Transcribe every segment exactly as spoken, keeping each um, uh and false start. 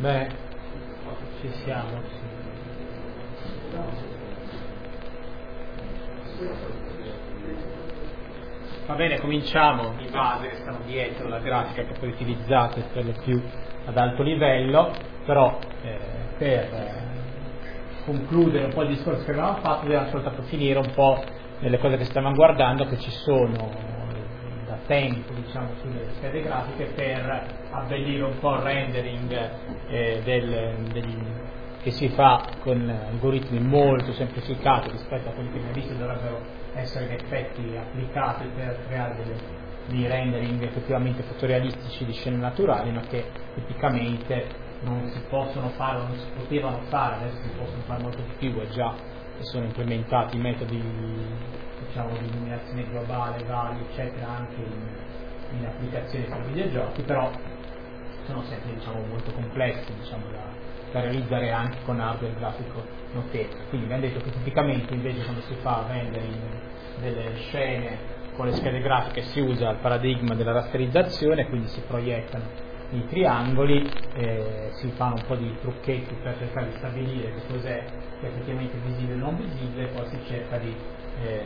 Beh, ci siamo, sì. Va bene, cominciamo. I base che stanno dietro la grafica che poi utilizzate per lo più ad alto livello, però eh, per eh, concludere un po' il discorso che avevamo fatto dobbiamo soltanto finire un po' nelle cose che stiamo guardando, che ci sono da tempo, diciamo, sulle schede grafiche per abbellire un po' il rendering eh, del, degli, che si fa con algoritmi molto semplificati rispetto a quelli che abbiamo visto dovrebbero essere in effetti applicati per creare delle, dei rendering effettivamente fotorealistici di scene naturali, ma che tipicamente non si possono fare o non si potevano fare, adesso si possono fare molto di più e già sono implementati metodi, diciamo, di illuminazione globale, vari, eccetera, anche in, in applicazioni per videogiochi, però sono sempre, diciamo, molto complessi, diciamo, da, da realizzare anche con hardware grafico notevole. Quindi abbiamo detto che tipicamente invece quando si fa rendering delle scene con le schede grafiche si usa il paradigma della rasterizzazione, quindi si proiettano i triangoli, eh, si fanno un po' di trucchetti per cercare di stabilire che cos'è effettivamente visibile o non visibile, poi si cerca di, eh,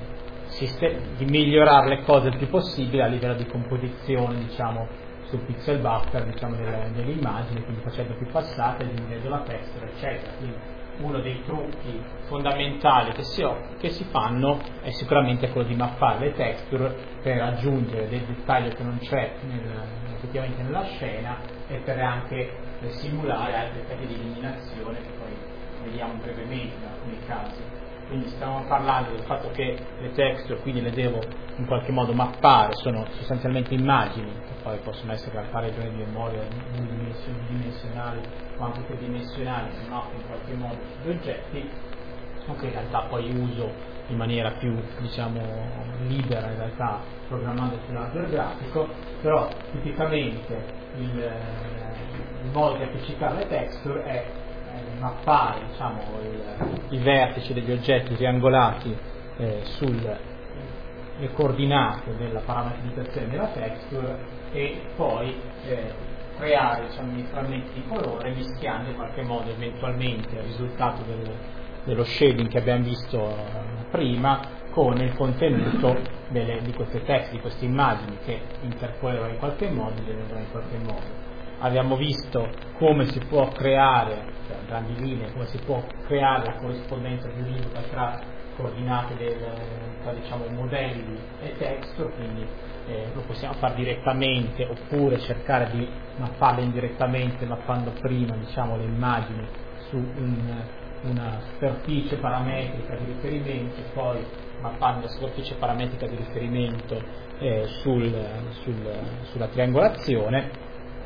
di migliorare le cose il più possibile a livello di composizione, diciamo, sul pixel buffer, diciamo, delle, delle immagini, quindi facendo più passate, diminuendo la texture, eccetera. Quindi uno dei trucchi fondamentali che si, che si fanno è sicuramente quello di mappare le texture per aggiungere del dettaglio che non c'è nel, effettivamente nella scena e per anche per simulare altri effetti di illuminazione che poi vediamo brevemente in alcuni casi. Quindi stiamo parlando del fatto che le texture quindi le devo in qualche modo mappare, sono sostanzialmente immagini che poi possono essere al pareggio di memoria unidimensionali o anche tridimensionali, si mappano in qualche modo sugli oggetti, che in realtà poi uso in maniera più, diciamo, libera in realtà programmando sull'hardware grafico, però tipicamente il, il modo di appiccicare le texture è mappare, diciamo, il, i vertici degli oggetti triangolati eh, sulle coordinate della parametrizzazione della texture e poi eh, creare, diciamo, i frammenti di colore mischiando in qualche modo eventualmente il risultato del, dello shading che abbiamo visto eh, prima con il contenuto delle, di queste text, di queste immagini che interpolerò in qualche modo e genererò in qualche modo. Abbiamo visto come si può creare, cioè a grandi linee, come si può creare la corrispondenza giuridica tra coordinate del, tra, diciamo, modelli e texture, quindi eh, lo possiamo fare direttamente oppure cercare di mapparle indirettamente mappando prima, diciamo, le immagini su un, una superficie parametrica di riferimento e poi mappando la superficie parametrica di riferimento eh, sul, sul, sulla triangolazione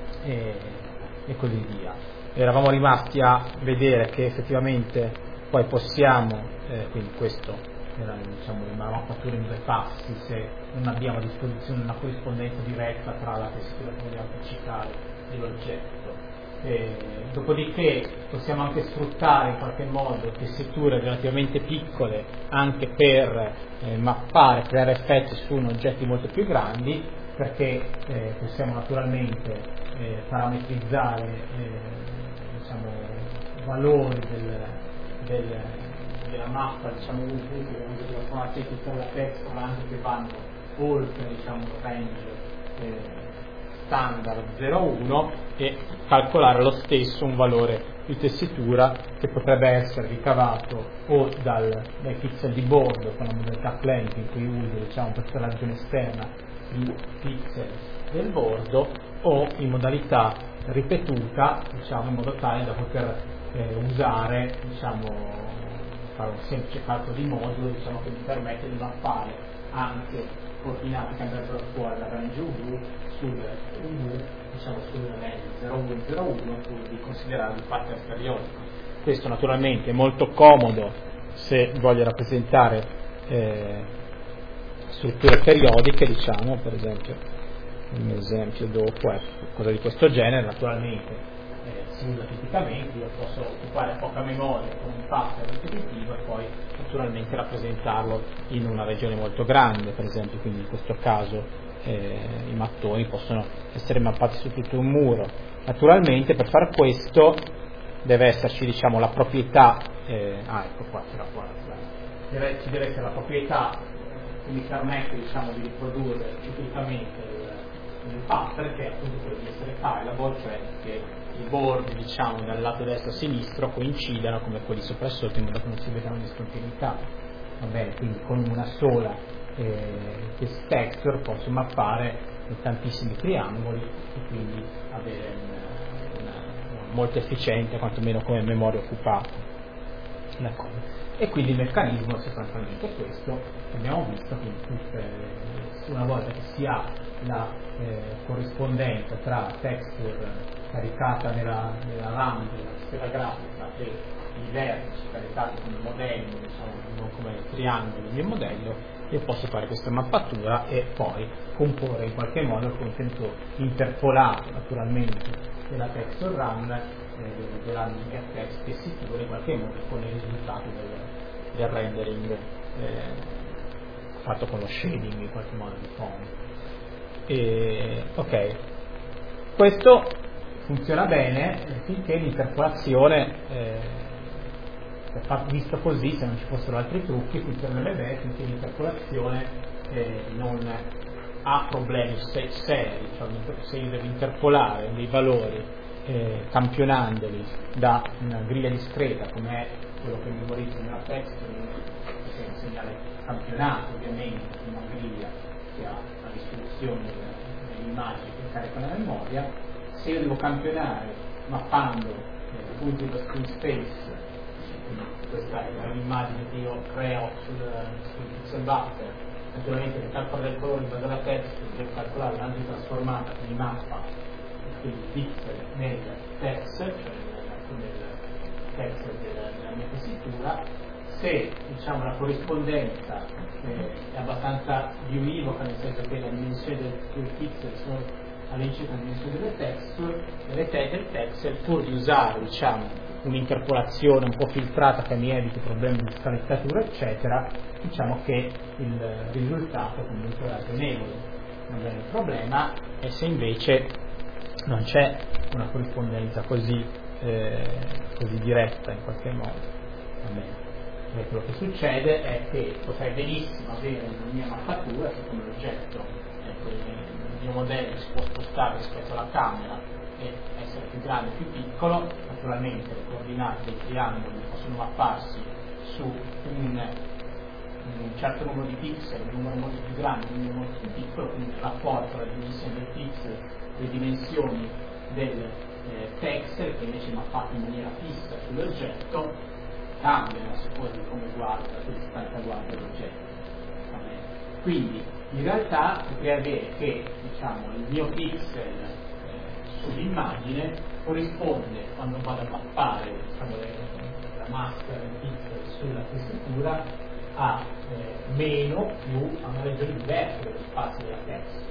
e, e così via. Eravamo rimasti a vedere che effettivamente poi possiamo, eh, quindi questo era, diciamo, una mappatura in due passi se non abbiamo a disposizione una corrispondenza diretta tra la tessitura che vogliamo appiccicare e l'oggetto. Eh, dopodiché possiamo anche sfruttare in qualche modo tessiture relativamente piccole anche per eh, mappare, creare effetti su oggetti molto più grandi, perché eh, possiamo naturalmente eh, parametrizzare eh, diciamo, valori del, del, della mappa, diciamo, un punto che possono essere tutta la texture, ma anche che vanno oltre, diciamo, il range eh, standard zero uno e calcolare lo stesso un valore di tessitura che potrebbe essere ricavato o dal, dai pixel di bordo con la modalità Planck in cui uso, diciamo, per tutta la regione esterna i pixel del bordo o in modalità ripetuta, diciamo, in modo tale da poter eh, usare, diciamo, fare un semplice calcolo di modulo, diciamo, che mi permette di mappare anche coordinate che andrebbero fuori dal range U V sul U V, diciamo, sul range zero uno zero uno, quindi considerare il pattern periodico. Questo naturalmente è molto comodo se voglio rappresentare eh, strutture periodiche, diciamo, per esempio un esempio dopo è cosa di questo genere, naturalmente eh, si usa tipicamente, io posso occupare poca memoria con un pattern ripetitivo e poi naturalmente rappresentarlo in una regione molto grande, per esempio, quindi in questo caso eh, i mattoni possono essere mappati su tutto un muro, Naturalmente per fare questo deve esserci, diciamo, la proprietà, eh, ah ecco qua, c'era qua, deve, ci deve essere la proprietà che mi permette, diciamo, di riprodurre ciclicamente il, il pattern, che è appunto quello di essere filable, cioè che i bordi, diciamo, dal lato destro e sinistro coincidano come quelli sopra e sotto, in modo che non si vedano discontinuità. Va bene, quindi con una sola eh, test texture posso mappare tantissimi triangoli e quindi avere una, una, una molto efficiente, quantomeno come memoria occupata. D'accordo. E quindi il meccanismo è sostanzialmente questo, abbiamo visto che tutte, una volta che si ha la eh, corrispondenza tra texture caricata nella, nella RAM della scheda grafica e i vertici caricati come modello, diciamo, non come triangoli del mio modello, io posso fare questa mappatura e poi comporre in qualche modo il contenuto interpolato naturalmente della texture RAM eh, della mia text che si chiude in qualche modo con il risultato del, del rendering eh, fatto con lo shading in qualche modo di fondo. E, ok, questo funziona bene finché l'interpolazione eh, visto così, se non ci fossero altri trucchi, funzionerebbe bene finché l'interpolazione eh, non ha problemi se- seri, cioè se io devo interpolare dei valori eh, campionandoli da una griglia discreta come è quello che memorizzo nella text, che è un segnale campionato ovviamente, una griglia che ha la risoluzione dell'immagine che carica la memoria. Se io devo campionare mappando eh, punti dello screen space, quindi questa è un'immagine che io creo sul, sul pixel buffer, naturalmente per calcolare il colore in base alla text devo calcolare l'anti trasformata che mi mappa quindi pixel nel text, cioè nel text della, della mia tessitura. Se diciamo la corrispondenza eh, è abbastanza biunivoca, nel senso che la dimensione del pixel sono all'incirca la dimensione delle texture, delle te- del texel, pur di usare diciamo un'interpolazione un po' filtrata che mi eviti problemi di scalettatura eccetera, diciamo che il risultato comunque è ragionevole. Non è il problema è se invece non c'è una corrispondenza così, eh, così diretta in qualche modo. Va bene. E quello che succede è che potrei benissimo avere una mia mappatura che come l'oggetto ecco, il mio modello si può spostare rispetto alla camera e essere più grande o più piccolo, naturalmente le coordinate dei triangoli possono mapparsi su un, un certo numero di pixel, un numero molto più grande, un numero molto più piccolo, quindi il rapporto tra le dimensioni del pixel e le dimensioni del eh, texel che invece è mappato in maniera fissa sull'oggetto cambiano a seconda di come guarda, che distanza guarda l'oggetto. Quindi in realtà potrei avere che diciamo, il mio pixel eh, sull'immagine corrisponde quando vado a mappare diciamo, la maschera del pixel sulla tessitura a eh, meno più a una regione diversa dello spazio della text.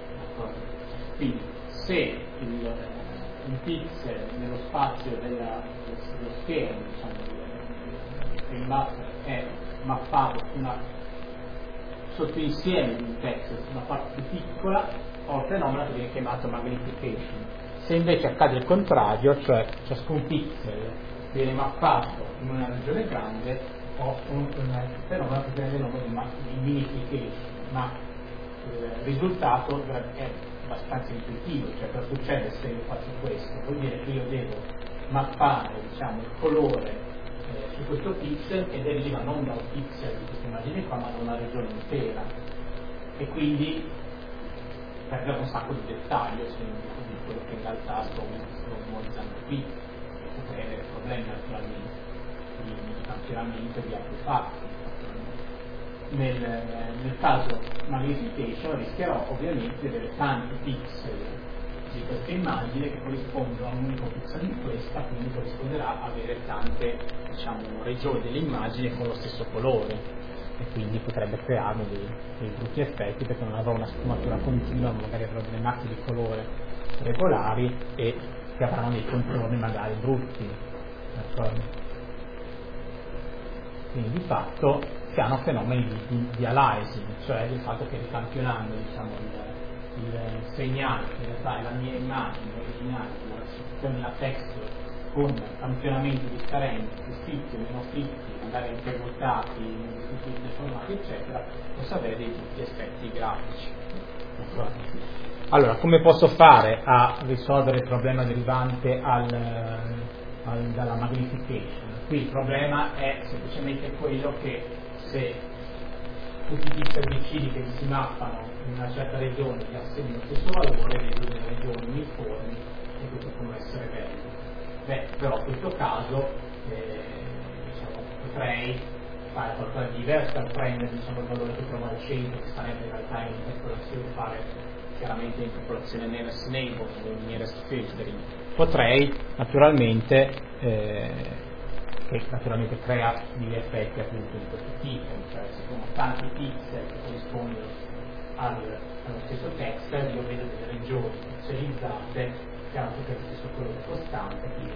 Quindi se il, il pixel nello spazio della, dello schermo diciamo, il buffer è mappato su una sottoinsieme di un text su una parte più piccola, ho il fenomeno che viene chiamato magnification. Se invece accade il contrario, cioè ciascun pixel viene mappato in una regione grande, ho un, un fenomeno che prende il nome di minification, ma il risultato è abbastanza intuitivo, cioè cosa succede se io faccio questo? Vuol dire che io devo mappare diciamo, il colore su questo pixel che deriva non da un pixel di questa immagine qua ma da una regione intera e quindi perde un sacco di dettaglio su quello che in realtà sto, sto memorizzando qui e potrei avere problemi naturalmente di, di campionamento di altri fatti. Nel, nel caso magnification rischierò ovviamente di avere tanti pixel di questa immagine che corrispondono a un unico pixel di questa, quindi corrisponderà a avere tante diciamo, regioni dell'immagine con lo stesso colore e quindi potrebbe crearmi dei, dei brutti effetti perché non avrò una sfumatura continua, magari avrò delle macchie di colore regolari e che avranno dei contorni magari brutti. D'accordo? Quindi di fatto si hanno fenomeni di, di, di aliasing, cioè il fatto che ricampionando diciamo, il il segnale che in realtà è la mia immagine originale della con la texture con campionamenti differenti, più fitti o meno fitti, magari intervotati, in formati eccetera, posso avere dei tutti gli aspetti grafici. Allora, come posso fare a risolvere il problema derivante al, al, dalla magnification? Qui il problema è semplicemente quello che se tutti i pixel vicini che si mappano in una certa regione gli assegni lo stesso valore, vedo delle regioni uniformi e questo può essere bello. Beh, però in questo caso eh, diciamo, potrei fare qualcosa di diverso dal prendere diciamo, il valore che trovo al centro, che sarebbe in realtà in interpolazione, fare chiaramente interpolazione nearest neighbor o nearest filtering. Potrei naturalmente eh, che naturalmente crea degli effetti appunto di questo tipo, cioè se sono tanti pixel che corrispondono al, allo stesso text, io vedo delle regioni pixelizzate che hanno tutte lo stesso colore costante, quindi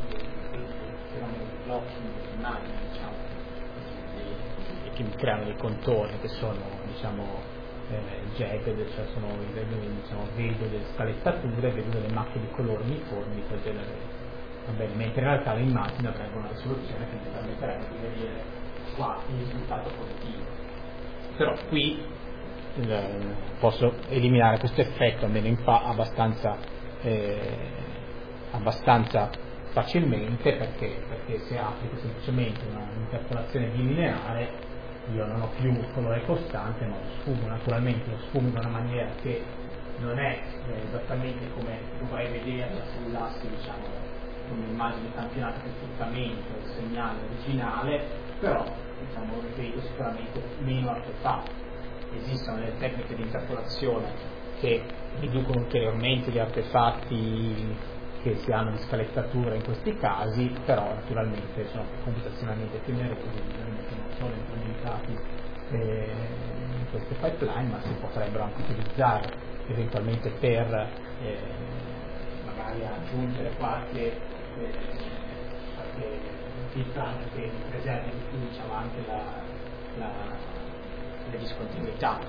i blocchi di immagini diciamo, e che mi creano dei contorni che sono diciamo eh, jagged, cioè sono diciamo, vedo delle scalettature, vedo delle macchie di colore uniformi, quel genere. Va bene, mentre in realtà l'immagine avrebbe una risoluzione che mi permetterebbe di vedere qua il risultato positivo. Però qui eh, posso eliminare questo effetto almeno in fa abbastanza eh, abbastanza facilmente perché, perché se applico semplicemente un'interpolazione bilineare io non ho più colore costante ma lo sfumo, naturalmente lo sfumo in una maniera che non è eh, esattamente come dovrei vederla se usassi diciamo un'immagine campionata perfettamente il segnale originale, però diciamo ripeto sicuramente meno artefatti. Esistono delle tecniche di interpolazione che riducono ulteriormente gli artefatti che si hanno di scalettatura in questi casi, però naturalmente sono computazionalmente più numerosi, non sono implementati eh, in queste pipeline, ma si potrebbero anche utilizzare eventualmente per eh, magari aggiungere qualche qualche filtrante che preservi di più diciamo anche la, la, le discontinuità.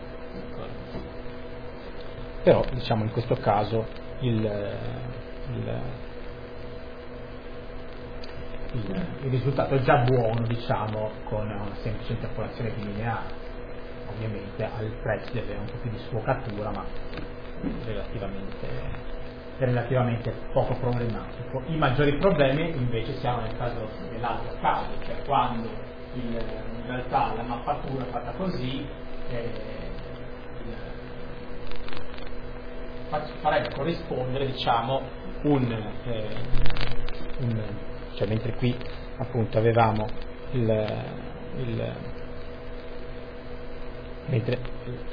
Però diciamo in questo caso il, il, il, il risultato è già buono diciamo con una semplice interpolazione bilineare. Ovviamente al prezzo deve avere un po' più di sfocatura ma relativamente relativamente poco problematico. I maggiori problemi invece siamo nel caso dell'altro caso, cioè quando il, in realtà la mappatura è fatta così eh, farebbe corrispondere diciamo un, eh, un cioè mentre qui appunto avevamo il, il mentre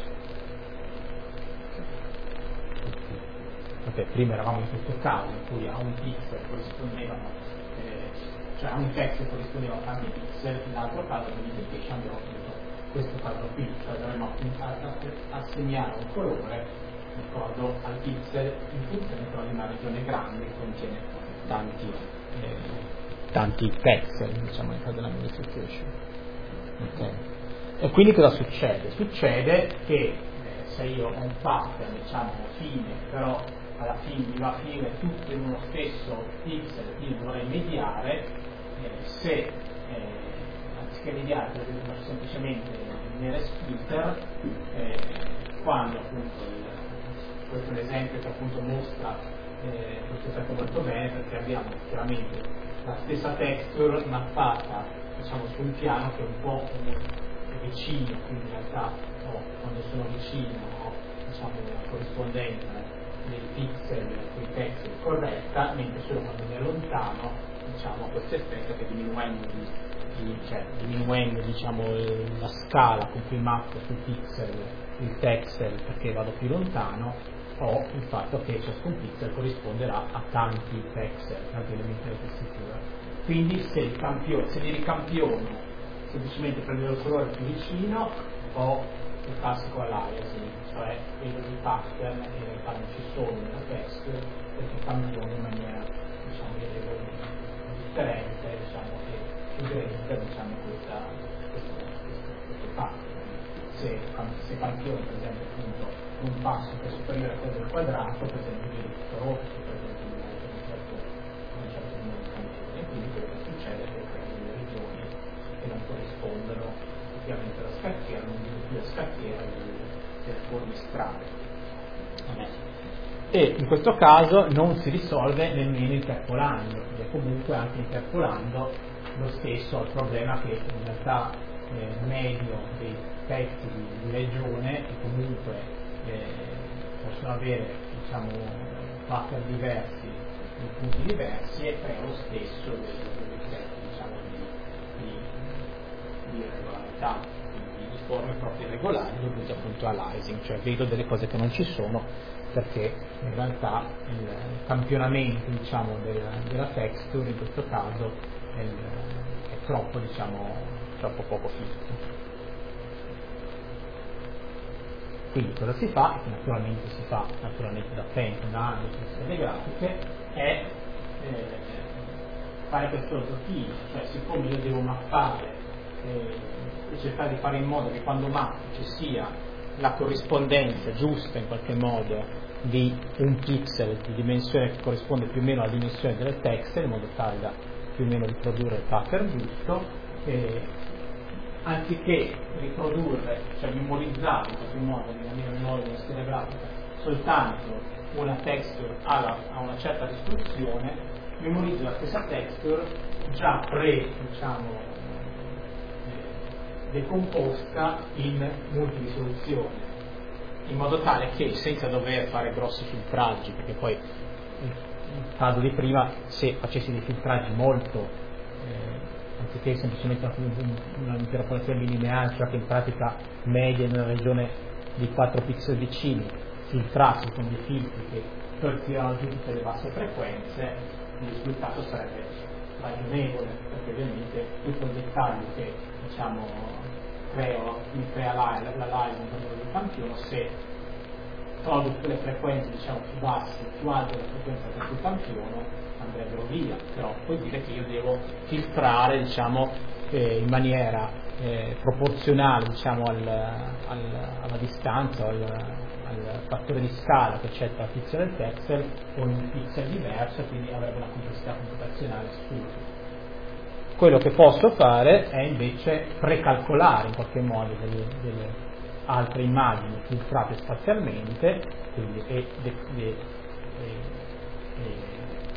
Okay, prima eravamo in questo caso in cui a un pixel corrispondevano eh, cioè a un text corrispondeva a tanti pixel, nell'altro caso nell'indication abbiamo avuto questo caso qui, cioè dovremmo assegnare un colore ricordo al pixel in funzione però di una regione grande che contiene tanti eh, tanti pixel diciamo nel caso della modification. Okay. E quindi cosa succede? Succede che eh, se io ho un pattern diciamo fine però alla fine mi va a finire tutto in uno stesso pixel che io dovrei mediare eh, se eh, anziché mediare per esempio semplicemente nearest filter eh, quando appunto il, questo è l'esempio che appunto mostra eh, questo effetto molto bene perché abbiamo chiaramente la stessa texture mappata diciamo su un piano che è un po' vicino, quindi in realtà oh, quando sono vicino ho diciamo una corrispondenza dei pixel con i pixel corretta, mentre solo quando mi allontano diciamo questo effetto che diminuendo, di, di, cioè, diminuendo diciamo, la scala con cui mappo sul pixel il pixel perché vado più lontano ho il fatto che ciascun pixel corrisponderà a tanti pixel, tanti elementi della tessitura. Quindi se, il campione, se li ricampiono semplicemente prendere il colore più vicino o il classico aliasing, cioè vedo dei pattern che in realtà non ci sono nella text perché cambiano in maniera diciamo differente diciamo che suggerisca diciamo questa questo, questo, questo pattern. Se, se campione per esempio appunto un passo che è superiore a quello del quadrato, per esempio viene tutto rosso, per esempio effettivamente la scacchiera, non dico più la scacchiera delle forme strane. E in questo caso non si risolve nemmeno interpolando, perché comunque anche interpolando lo stesso il problema che in realtà eh, medio dei pezzi di, di regione che comunque eh, possono avere diciamo pattern diversi in punti diversi e crea lo stesso degli effetti diciamo di, di, di irregolarità, quindi di forme proprio irregolari dovute appunto all'icing, cioè vedo delle cose che non ci sono perché in realtà il campionamento diciamo della, della texture in questo caso è, il, è troppo diciamo troppo poco fisso. Quindi cosa si fa, e che naturalmente si fa naturalmente da tempo, da anni con le grafiche, è eh, fare questo giochino, cioè siccome io devo mappare eh, e cercare di fare in modo che quando mappo ci sia la corrispondenza giusta in qualche modo di un pixel di dimensione che corrisponde più o meno alla dimensione del text, in modo tale da più o meno riprodurre il pattern giusto, eh, anziché riprodurre, cioè memorizzare in qualche modo nella mia memoria della scheda grafica soltanto una texture alla, a una certa risoluzione, memorizzo la stessa texture già pre diciamo eh, decomposta in multirisoluzione, in modo tale che senza dover fare grossi filtraggi, perché poi il caso di prima, se facessi dei filtraggi molto eh, anziché semplicemente un'interpolazione bilineare, cioè che in pratica media in una regione di quattro pixel vicini, filtrassi con dei filtri che tortirano giù tutte le basse frequenze, il risultato sarebbe ragionevole, perché ovviamente tutto il dettaglio che diciamo creo, mi crea la, la, la live del campione, se tolgo tutte le frequenze diciamo più basse, più alte della frequenza del cui campiono, andrebbero via, però vuol dire che io devo filtrare diciamo eh, in maniera eh, proporzionale diciamo al, al, alla distanza, al, al fattore di scala che c'è tra pixel e pixel o in un pixel diverso, quindi avrebbe una complessità computazionale stupida. Quello che posso fare è invece precalcolare in qualche modo delle, delle altre immagini filtrate spazialmente, quindi e, de, de, e, e,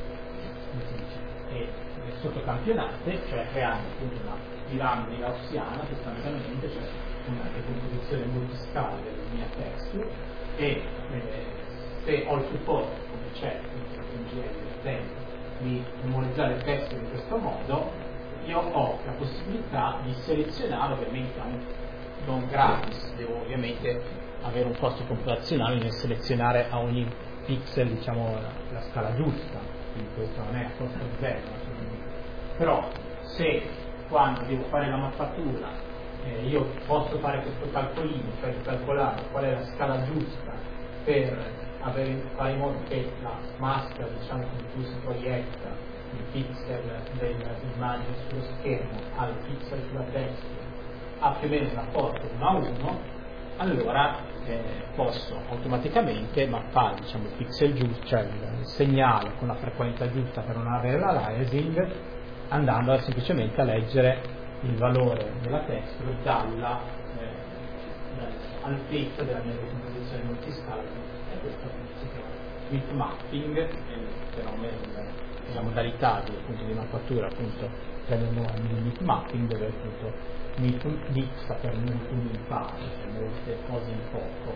e sottocampionate, cioè creando appunto una piramide gaussiana sostanzialmente, cioè una decomposizione multiscala della mia texture, e eh, se ho il supporto, come c'è in G L di memorizzare il testo in questo modo, io ho la possibilità di selezionare, ovviamente non gratis, devo ovviamente avere un costo computazionale nel selezionare a ogni pixel diciamo la, la scala giusta, quindi questo non è a costo zero, però se quando devo fare la mappatura eh, io posso fare questo calcolino, cioè calcolare qual è la scala giusta per avere, fare in modo che la maschera diciamo con cui si proietta il pixel dell'immagine sullo schermo al pixel sulla destra ha più o meno un rapporto uno a uno, allora eh, posso automaticamente mappare diciamo, il pixel giusto, cioè il segnale con la frequenza giusta per non avere l'aliasing, andando a, semplicemente a leggere il valore della texture dalla eh, altezza della mia decomposizione multiscala, e questo si chiama width mapping, il fenomeno, la modalità di, appunto, di mappatura appunto prendendo il width mapping, dove appunto width sta per molto unità, cioè molte cose in poco,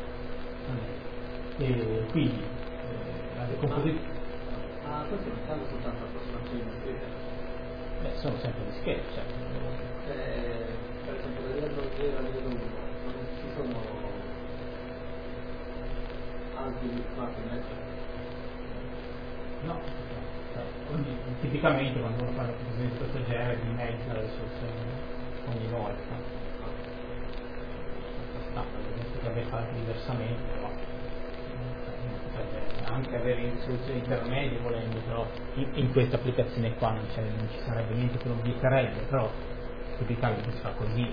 e quindi eh, la decomposizione. Ma ah, questo non stanno soltanto approssimazioni di schede? Beh, sono sempre di schede, certo. Eh, per esempio da livello zero a livello uno non ci sono altri width mapping? No, quindi tipicamente quando uno fa la presentazione di questo genere dimezza la risoluzione ogni volta. No, potrebbe fare anche diversamente, però potrebbe anche avere risoluzioni intermedie volendo, però in, in questa applicazione qua non, non ci sarebbe niente che lo vieterebbe, però tipicamente si fa così.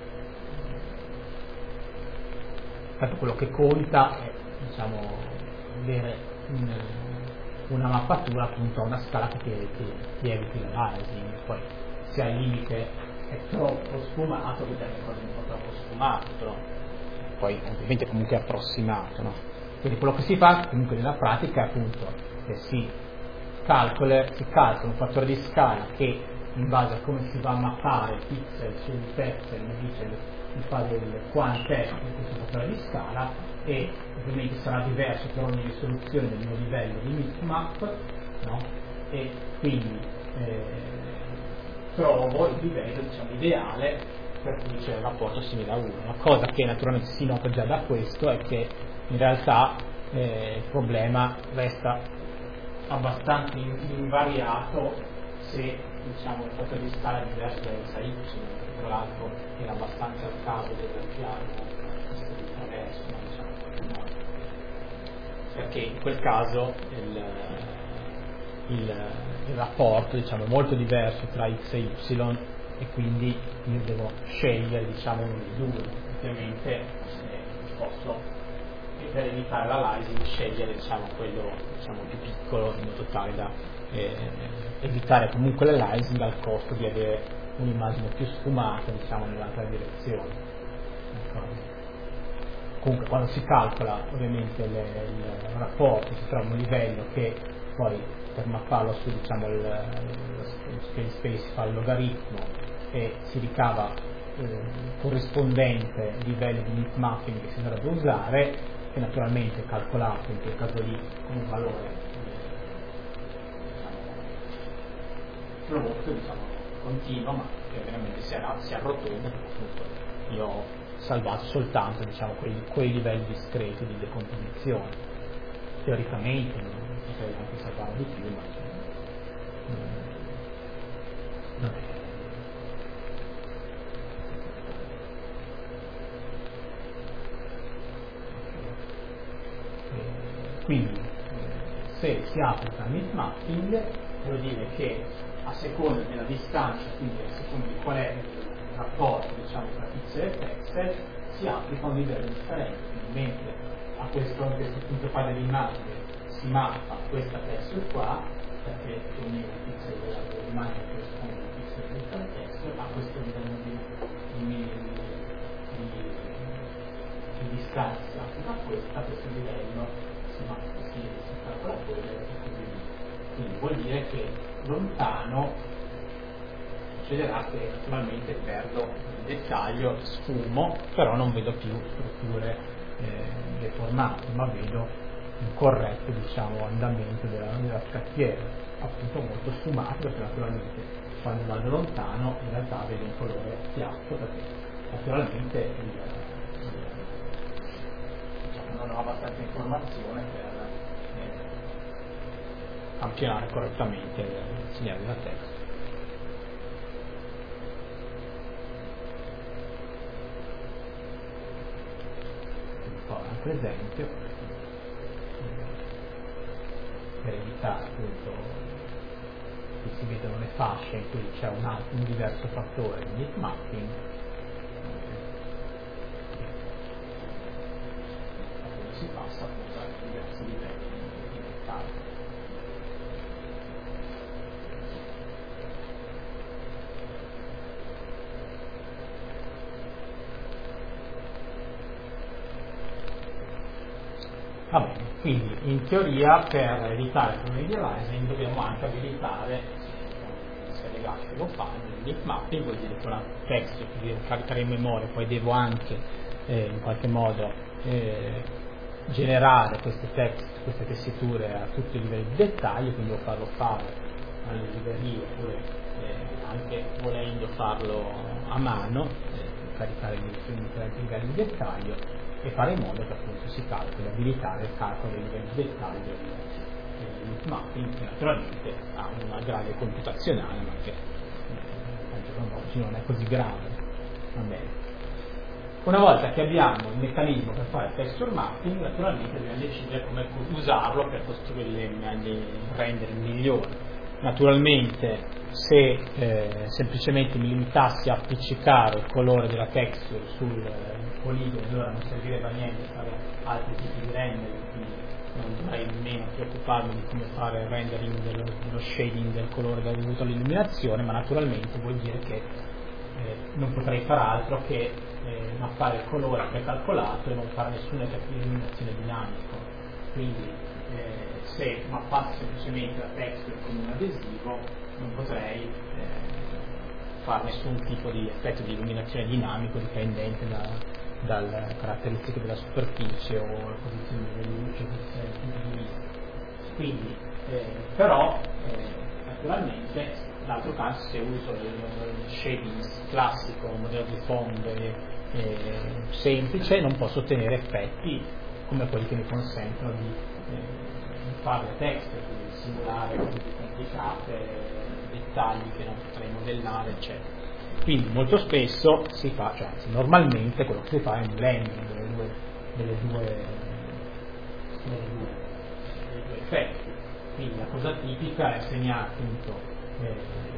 Tanto quello che conta è diciamo avere un, una mappatura appunto a una scala che ti, ti, ti eviti l'aliasing, poi se hai limite è troppo sfumato, che è quasi un po' troppo sfumato, però poi ovviamente comunque è approssimato, no? Quindi quello che si fa comunque nella pratica è appunto che si calcola, si calcola un fattore di scala che in base a come si va a mappare il pixel sul pixel mi dice mi fa del quant'è in questo fattore di scala, e ovviamente sarà diverso per ogni risoluzione del mio livello di mixmap, no? E quindi eh, trovo il livello, diciamo, ideale per cui c'è un rapporto simile a uno. La cosa che naturalmente si nota già da questo è che in realtà eh, il problema resta abbastanza invariato se, diciamo, il fattore di scala è diverso da x a y, tra l'altro era abbastanza il caso del piano di traverso, diciamo, no? Perché in quel caso il, il, il rapporto, diciamo, è molto diverso tra x e y, e quindi io devo scegliere, diciamo, uno dei due. Ovviamente eh, posso, per evitare l'aliasing, scegliere, diciamo, quello, diciamo, più piccolo, in modo tale da eh, evitare comunque l'aliasing al costo di avere un'immagine più sfumata, diciamo, nell'altra direzione. Comunque quando si calcola ovviamente le, il rapporto si trova un livello che poi per mapparlo su, diciamo, il, il scale space fa il logaritmo e si ricava eh, il corrispondente livello di mix mapping che si dovrebbe usare, che naturalmente è calcolato in quel caso lì con un valore eh, diciamo, prodotto, diciamo, continuo, ma che veramente si, arra- si arrotonda, perché appunto io ho salvato soltanto, diciamo, quei, quei livelli discreti di decomposizione. Teoricamente non potrei anche salvare di più, ma non, non è. Quindi se si applica il mix mapping vuol dire che a seconda della distanza, quindi a seconda di qual è il rapporto, diciamo, tra pixel e pixel, si applica un livello differente. Quindi mentre a questo, a questo punto qua dell'immagine si mappa questa texture qua, perché più o meno il pixel dell'immagine corrisponde al pixel della texture, a questo livello di, di, di, di distanza si applica questa, a questo livello si mappa, si, si calcola quello e così via. Quindi vuol dire che lontano succederà che naturalmente perdo il dettaglio, sfumo, però non vedo più strutture eh, deformate, ma vedo un corretto, diciamo, andamento della, della scacchiera, appunto molto sfumato, perché naturalmente quando vado lontano in realtà vedo un colore piatto, perché naturalmente il, il, diciamo, non ho abbastanza informazione per eh, campionare correttamente il segnale della testo. Un altro esempio per evitare appunto che si vedono le fasce in cui c'è un, altro, un diverso fattore di mix mapping, quindi si passa appunto a diversi livelli di dettaglio. Va bene, quindi in teoria per evitare il problema di aliasing dobbiamo anche abilitare, se legati lo fanno, il mix mapping, vuol dire che una text che devo caricare in memoria, poi devo anche eh, in qualche modo eh, generare queste text, queste tessiture a tutti i livelli di dettaglio, quindi devo farlo fare alle librerie oppure eh, anche volendo farlo a mano, eh, caricare gli differenti livelli di dettaglio, e fare in modo che appunto si calcoli, abilitare il calcolo dei livelli di dettaglio del, del mix mapping, che naturalmente ha una grave computazionale, ma che eh, al giorno d'oggi non è così grave. Va bene. Una volta che abbiamo il meccanismo per fare il texture mapping, naturalmente dobbiamo decidere come usarlo per costruire dei rendering migliori. Naturalmente se eh, semplicemente mi limitassi a appiccicare il colore della texture sul eh, poligono, allora non servirebbe a niente fare altri tipi di rendering, quindi non dovrei nemmeno preoccuparmi di come fare il rendering dello, dello shading del colore dovuto all'illuminazione, ma naturalmente vuol dire che eh, non potrei fare altro che eh, mappare il colore precalcolato e non fare nessuna illuminazione dinamica. Quindi eh, se mappassi semplicemente la texture come un adesivo non potrei eh, fare nessun tipo di effetto di illuminazione dinamico dipendente da, dalle caratteristiche della superficie o la posizione delle luci dal punto di vista. Quindi, eh, però eh, naturalmente l'altro caso, se uso il, il shading classico, un modello di fondo eh, eh, semplice, non posso ottenere effetti come quelli che mi consentono di, eh, di fare le texture, quindi simulare cose più complicate, dettagli che non potrei modellare, eccetera. Quindi molto spesso si fa, cioè anzi, normalmente quello che si fa è un blending delle due, delle due, delle due, dei due effetti. Quindi la cosa tipica è segnare appunto eh,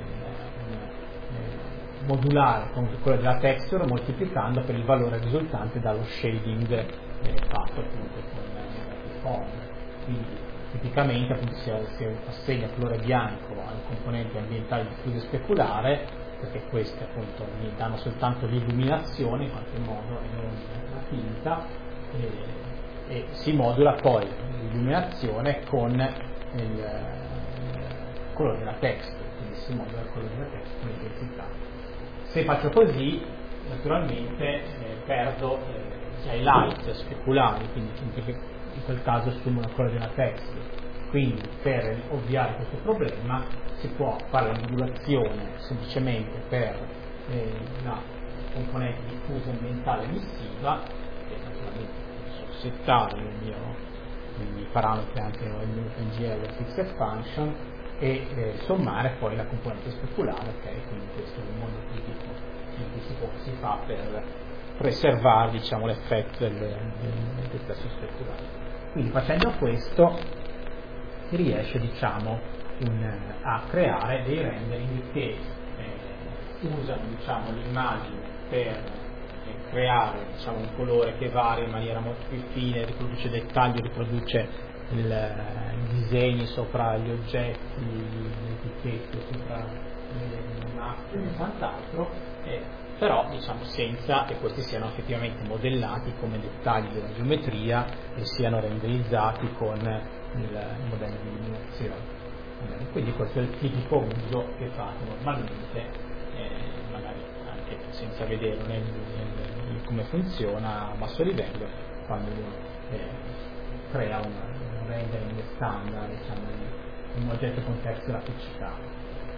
eh, modulare con quello della texture moltiplicando per il valore risultante dallo shading eh, fatto appunto con il fondo. Quindi tipicamente appunto si, si assegna colore bianco alle componenti ambientali diffuse e speculare, perché queste appunto mi danno soltanto l'illuminazione in qualche modo e non la tinta, e, e si modula poi l'illuminazione con il colore della texture, quindi si modula il colore della texture con l'intensità. Se faccio così naturalmente eh, perdo eh, gli highlight speculari, quindi in quel caso assumo il colore della texture. Quindi per ovviare questo problema si può fare la modulazione semplicemente per eh, la componente diffusa ambientale emissiva, e naturalmente posso settare il mio, i miei parametri anche il mio N G L fixed function e eh, sommare poi la componente speculare, ok? Quindi questo è il modo tipico in cui si, può, si fa per preservare, diciamo, l'effetto del, del, del testo speculare. Quindi facendo questo si riesce, diciamo, in, a creare dei rendering che eh, usano, diciamo, l'immagine per eh, creare, diciamo, un colore che varia in maniera molto più fine, riproduce dettagli, riproduce il, i disegni sopra gli oggetti, le etichette sopra le macchine e quant'altro, eh, però diciamo senza che questi siano effettivamente modellati come dettagli della geometria e siano renderizzati con il modello di illuminazione. Quindi questo è il tipico uso che fate normalmente, eh, magari anche senza vedere nel, nel, come funziona a basso livello, quando uno eh, crea un, un rendering standard, diciamo, un oggetto con texture appiccicato.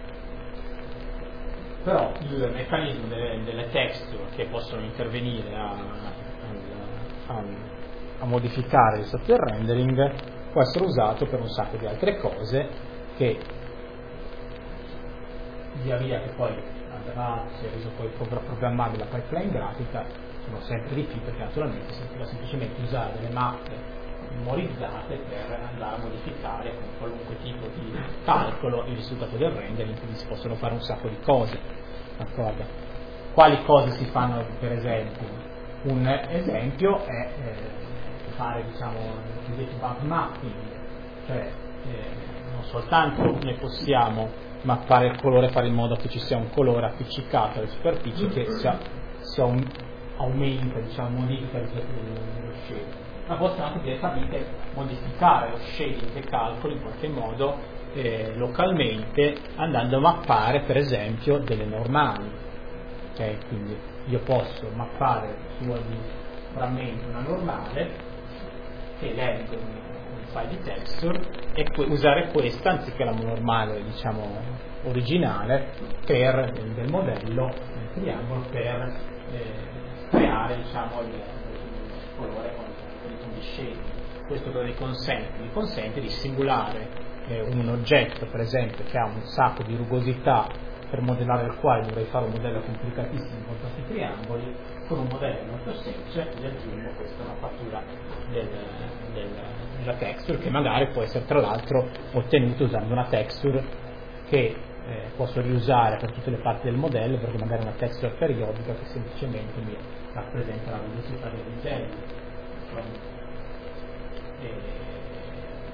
Però il meccanismo delle, delle texture che possono intervenire a, a, a, a modificare il software rendering può essere usato per un sacco di altre cose che via via che poi andrà, si è reso poi programmabile la pipeline grafica, sono sempre di più, perché naturalmente si può semplicemente usare delle mappe memorizzate per andare a modificare con qualunque tipo di calcolo il risultato del rendering, quindi si possono fare un sacco di cose. D'accordo? Quali cose si fanno, per esempio? Un esempio è eh, fare, diciamo, il cosiddetto bump mapping, cioè eh, non soltanto ne possiamo mappare il colore, fare in modo che ci sia un colore appiccicato alle superfici che si, si aumenta, diciamo, modifica lo shading, ma possiamo anche direttamente modificare lo shading che calcolo in qualche modo eh, localmente, andando a mappare per esempio delle normali. Okay? Quindi io posso mappare su ogni frammento una normale che leggo un file di texture e usare questa anziché la normale, diciamo, originale per del, del modello del triangolo per eh, creare, diciamo, il, il colore con di shading. Questo cosa mi consente? Mi consente di simulare eh, un oggetto, per esempio, che ha un sacco di rugosità, per modellare il quale dovrei fare un modello complicatissimo con questi triangoli, con un modello molto semplice gli aggiungo questa mappatura del, del, della texture, che magari può essere tra l'altro ottenuta usando una texture che eh, posso riusare per tutte le parti del modello, perché magari è una texture periodica che semplicemente mi rappresenta la rugosità dei disegni.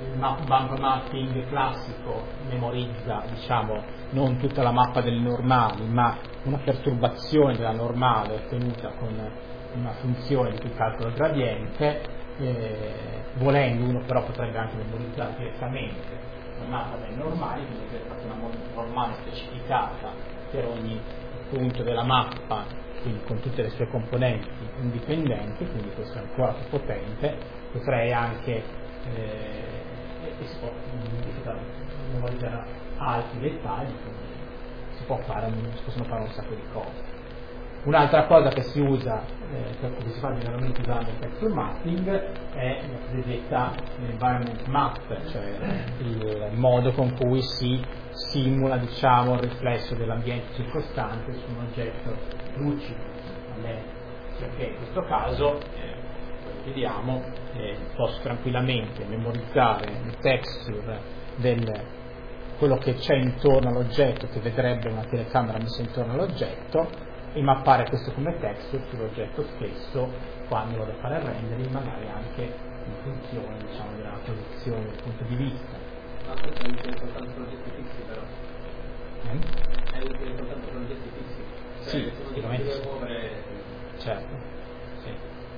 il bump mapping classico memorizza, diciamo, non tutta la mappa delle normali, ma una perturbazione della normale ottenuta con una funzione di cui calcola il gradiente. Eh, volendo uno però potrebbe anche memorizzare direttamente una mappa delle normali, quindi avere proprio una normale specificata per ogni punto della mappa, quindi con tutte le sue componenti indipendenti, quindi questo è ancora più potente. Potrei anche eh, e si può memorizzare altri dettagli, quindi si può fare, si possono fare un sacco di cose. Un'altra cosa che si usa, eh, che si fa generalmente usando il texture mapping, è la cosiddetta environment map, cioè il modo con cui si simula, diciamo, il riflesso dell'ambiente circostante su un oggetto lucido. Perché in questo caso, eh, vediamo, eh, posso tranquillamente memorizzare il texture del quello che c'è intorno all'oggetto, che vedrebbe una telecamera messa intorno all'oggetto, e mappare questo come texture sull'oggetto stesso quando vado a fare il rendering, magari anche in funzione, diciamo, della posizione del punto di vista. Ma questo è utile soltanto per oggetti fissi, però. Eh? È utile soltanto per oggetti fissi. Cioè, Sì, se sicuramente non sì. si muovere. Certo. Sì.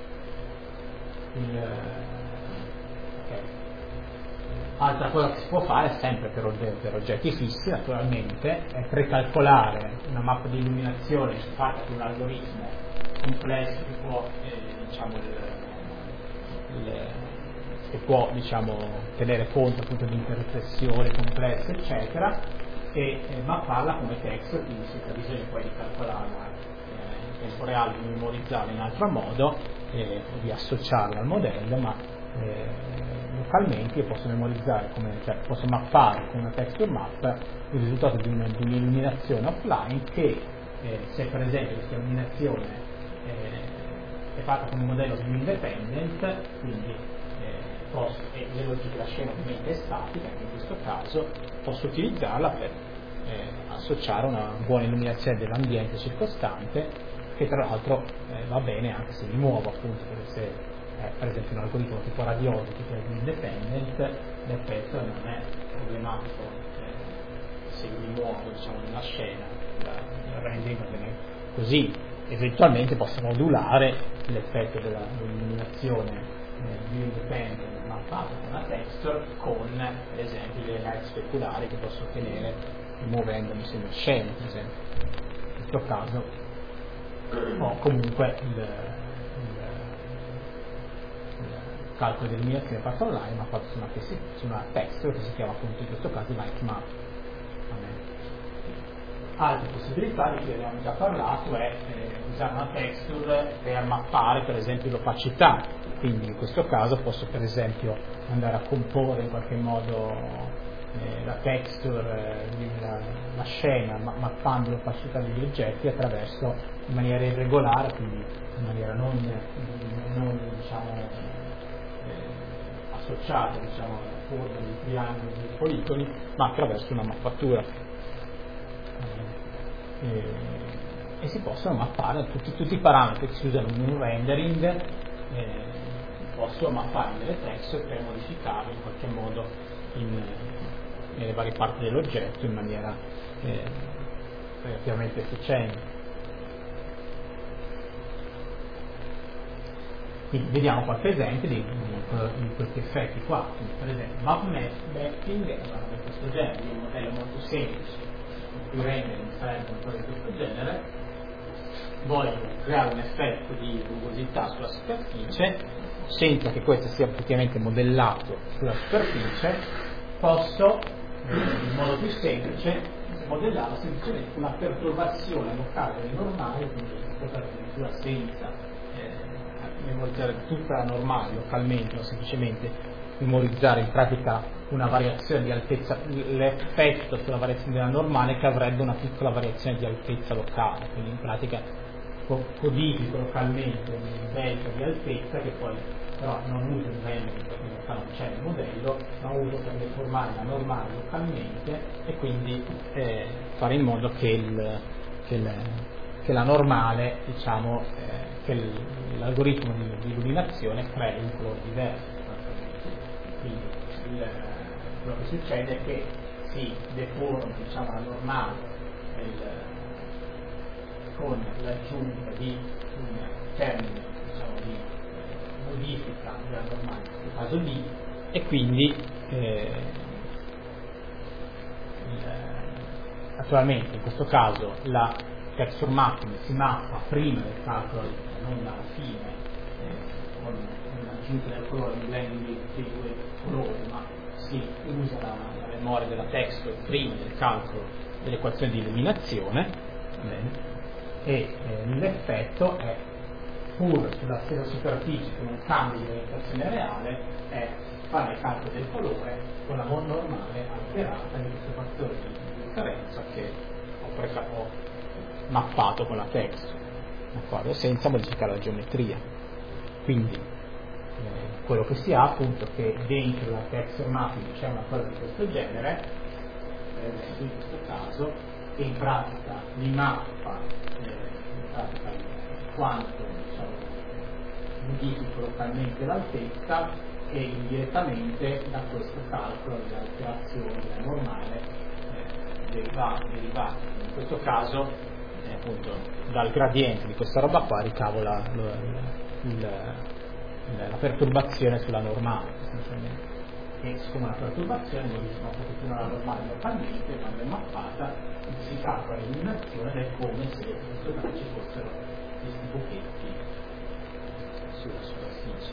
Il, okay. Altra cosa che si può fare, sempre per, per oggetti fissi naturalmente, è precalcolare una mappa di illuminazione fatta con un algoritmo complesso che può, eh, diciamo, il, il, che può diciamo, tenere conto appunto di interriflessioni complesse eccetera, e eh, mapparla come text, quindi senza bisogno poi di calcolarla eh, in tempo reale, di memorizzarla in altro modo eh, o di associarla al modello, ma eh, localmente io posso memorizzare, come, cioè posso mappare con una texture map il risultato di, una, di un'illuminazione offline che eh, se per esempio questa illuminazione eh, è fatta con un modello view independent, quindi eh, posso, e le logiche la scena ovviamente è statica, anche in questo caso posso utilizzarla per eh, associare una buona illuminazione dell'ambiente circostante, che tra l'altro eh, va bene anche se mi muovo, appunto, perché se Eh, per esempio un algoritmo tipo radioso che è independent, l'effetto non è problematico eh, se mi muovo, diciamo, nella scena, il rendering va bene così. Eventualmente posso modulare l'effetto della, dell'illuminazione eh, independent mappata con la texture con per esempio le light speculari che posso ottenere muovendomi sulla scena, per esempio. In questo caso ho comunque il calcolo di illuminazione fatto online, ma fatto su una, su una texture che si chiama appunto in questo caso light map. Altre possibilità di cui abbiamo già parlato è eh, usare una texture per mappare per esempio l'opacità, quindi in questo caso posso per esempio andare a comporre in qualche modo eh, la texture, eh, la, la scena, ma, mappando l'opacità degli oggetti attraverso in maniera irregolare, quindi in maniera non, non diciamo associata, diciamo, alla forma di triangoli, di poligoni, ma attraverso una mappatura. E, e si possono mappare tutti, tutti i parametri che si usano in un rendering, eh, posso mappare delle texture per modificarle in qualche modo in, nelle varie parti dell'oggetto in maniera eh, relativamente efficiente. Quindi vediamo qualche esempio di, di, di questi effetti qua. Quindi, per esempio map mapping è di questo genere, di un modello molto semplice, in cui rendering sarebbe un po' di questo genere. Voglio creare un effetto di rugosità sulla superficie senza che questo sia effettivamente modellato sulla superficie. Posso in modo più semplice modellare semplicemente una perturbazione locale del normale, quindi addirittura senza memorizzare tutta la normale localmente, o semplicemente memorizzare in pratica una variazione di altezza, l'effetto sulla variazione della normale che avrebbe una piccola variazione di altezza locale, quindi in pratica codifico localmente un livello di altezza che poi però non uso il rendering perché in realtà non c'è il modello, ma uso per deformare la normale localmente e quindi eh, fare in modo che, il, che, il, che la normale, diciamo, eh, che l'algoritmo di, di illuminazione crei un colore diverso. Quindi il, quello che succede è che si deforma, diciamo, la normale il, con l'aggiunta di un termine, diciamo, di modifica della normale, in questo caso D, e quindi eh, il, naturalmente in questo caso la texture mapping si mappa prima del calcolo, non alla fine, eh, con l'aggiunta del colore, il blending dei due colori, ma si usa la, la memoria della texture prima del calcolo dell'equazione di illuminazione, bene, e eh, l'effetto è, pur sulla stessa superficie con un cambio di orientazione reale, è fare il calcolo del colore con la normale alterata di questo fattore di differenza che ho, preca- ho mappato con la texture, d'accordo? Senza modificare la geometria. Quindi eh, quello che si ha appunto è che dentro la texture mapping c'è una cosa di questo genere, eh, in questo caso, che in pratica mi mappa eh, in pratica quanto, diciamo, modifico localmente l'altezza, e indirettamente da questo calcolo delle alterazioni della normale eh, derivate, derivate in questo caso eh, appunto dal gradiente di questa roba qua ricavo la, la, la, la perturbazione sulla normale sostanzialmente. E siccome la perturbazione modifica un pochettino la normale localmente, quando è mappata si calcola l'illuminazione ed è come se in questo caso ci fossero questi buchetti sulla superficie.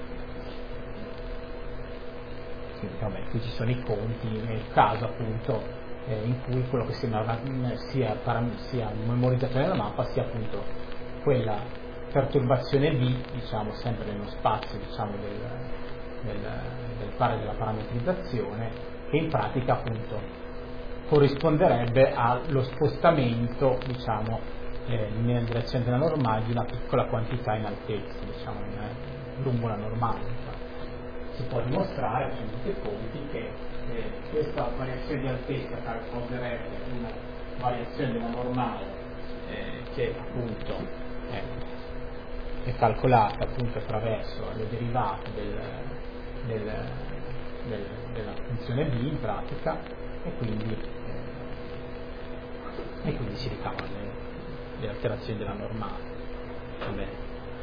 Quindi, vabbè, qui ci sono i conti nel caso appunto eh, in cui quello che sembra sia, sia un memorizzatore della mappa sia appunto quella perturbazione B, diciamo sempre nello spazio, diciamo, del, del, del pare della parametrizzazione, che in pratica appunto corrisponderebbe allo spostamento, diciamo, eh, nella direzione della normale di una piccola quantità in altezza, diciamo, in, eh, lungo la normale. Diciamo. Si può dimostrare con tutti i conti che eh, questa variazione di altezza corrisponderebbe a una variazione della normale eh, che appunto è, è calcolata appunto attraverso le derivate del, del, del, della funzione B in pratica, e quindi, eh, e quindi si ricavano le, le alterazioni della normale. Va bene.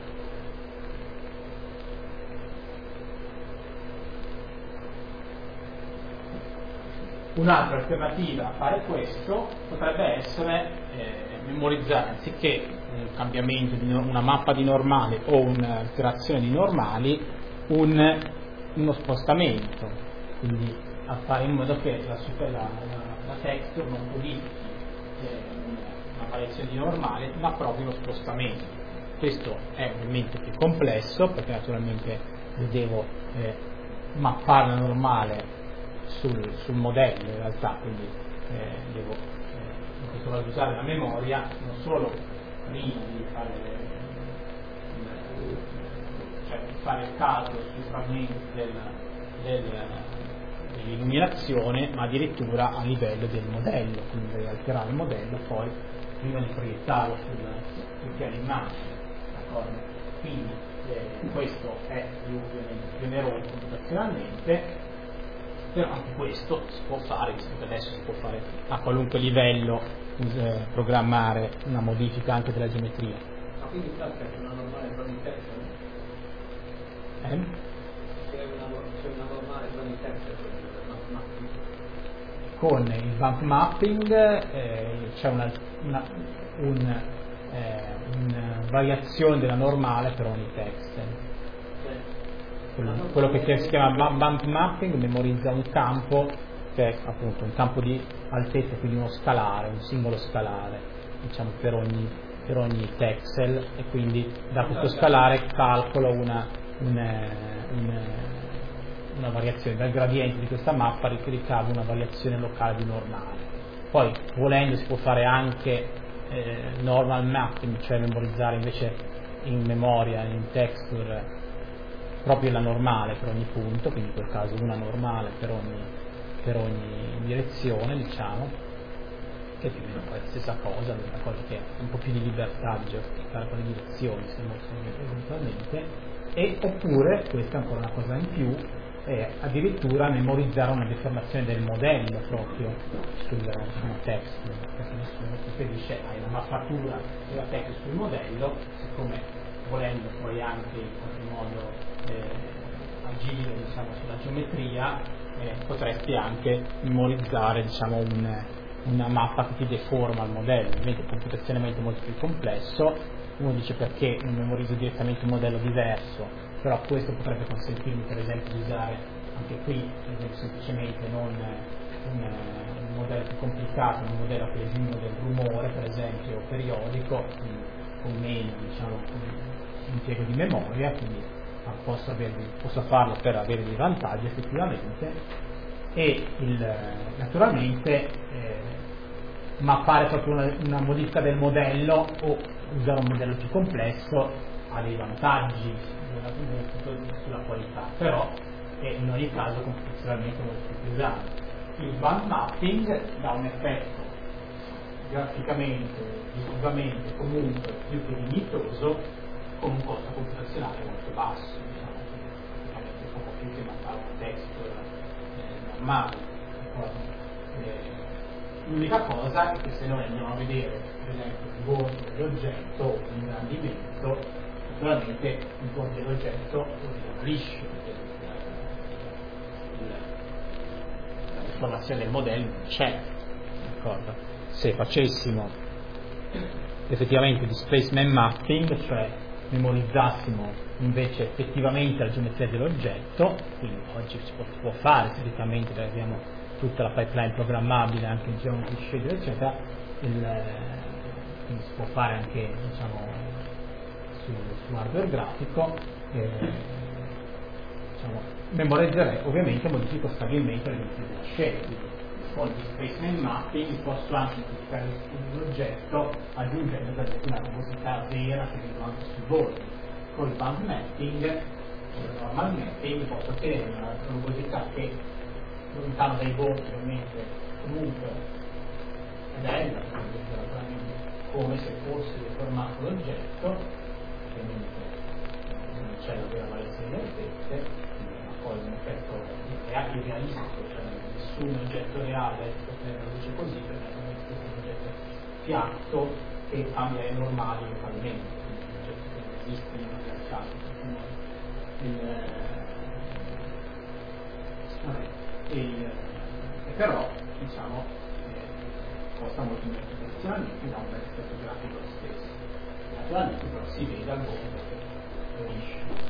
Un'altra alternativa a fare questo potrebbe essere eh, memorizzare, anziché un cambiamento di una mappa di normali o un'alterazione di normali, un, uno spostamento, quindi a fare in modo che la, super, la, la, la texture non codifichi eh, una variazione di normale, ma proprio uno spostamento. Questo è ovviamente più complesso, perché naturalmente devo eh, mappare la normale Sul, sul modello in realtà, quindi eh, devo eh, in questo caso usare la memoria non solo prima di fare, il, cioè di fare il calcolo sui frammenti del, del, dell'illuminazione, ma addirittura a livello del modello, quindi devo alterare il modello poi prima di proiettarlo sul, sul piano immagine, d'accordo? Quindi eh, questo è più, più oneroso computazionalmente, però anche questo si può fare, visto che adesso si può fare a qualunque livello, eh, programmare una modifica anche della geometria. Ma quindi sta per una normale running texture? Eh? C'è una, c'è una normale running texture per il bump mapping? Con il bump mapping eh, c'è una, una, un, eh, una variazione della normale per ogni texture. Quello, quello che si chiama bump mapping memorizza un campo che è appunto un campo di altezza, quindi uno scalare, un singolo scalare, diciamo, per ogni, per ogni texel, e quindi da questo scalare calcolo una, una, una, una variazione dal gradiente di questa mappa, ricavo una variazione locale di normale. Poi volendo si può fare anche eh, normal mapping, cioè memorizzare invece in memoria, in texture, proprio la normale per ogni punto, quindi in quel caso una normale per ogni, per ogni direzione, diciamo, che più o meno è la stessa cosa, una cosa che ha un po' più di libertà di giustificare con le direzioni, se non eventualmente, e oppure, questa è ancora una cosa in più, e addirittura memorizzare una deformazione del modello proprio sul, sul text, perché nessuno preferisce hai una mappatura della text sul modello, siccome volendo puoi anche in qualche modo eh, agire diciamo, sulla geometria, eh, potresti anche memorizzare diciamo, un, una mappa che ti deforma il modello, ovviamente è computazionalmente molto più complesso. Uno dice perché non memorizzo direttamente un modello diverso, però questo potrebbe consentirmi per esempio di usare anche qui per esempio, semplicemente non un, un modello più complicato, un modello che esime del rumore per esempio periodico, quindi con meno diciamo, impiego di memoria, quindi posso, averli, posso farlo per avere dei vantaggi effettivamente e il, naturalmente eh, mappare proprio una, una modifica del modello o usare un modello più complesso ha dei vantaggi sulla qualità, però è in ogni caso computazionalmente molto più pesante. Il band mapping dà un effetto graficamente, visivamente comunque più che dignitoso con un costo computazionale molto basso, diciamo, praticamente poco più che mappare un testo eh, normale. Eh, l'unica cosa è che se noi andiamo a vedere per esempio il bordo dell'oggetto o l'ingrandimento, naturalmente il bordo dell'oggetto è liscio, la deformazione del modello non c'è, d'accordo? Se facessimo effettivamente displacement mapping, cioè memorizzassimo invece effettivamente la geometria dell'oggetto, quindi oggi si può, può fare teoricamente perché abbiamo tutta la pipeline programmabile anche in geometry shader eccetera, il, quindi si può fare anche diciamo su, su hardware grafico, eh, diciamo, memorizzerei ovviamente modifico stabilmente le geometrie della scena. Con il displacement mapping posso anche modificare l'oggetto aggiungendo per esempio una rugosità vera che vedo anche sui bordi. Con il band mapping, il normal mapping, posso ottenere una rugosità che lontano dai bordi ovviamente comunque è bella, come se fosse deformato l'oggetto, ovviamente non c'è la vera valenza di altezze, quindi è una cosa, un effetto è anche realistico, cioè nessun oggetto reale potrebbe luce così perché è un oggetto piatto che cambia ai normali localmente, quindi un oggetto che non esiste in una realtà. Il, e, e però diciamo eh, costa molto meno professionalmente da un bel effetto grafico lo stesso. Naturalmente però si vede al bordo che è liscio.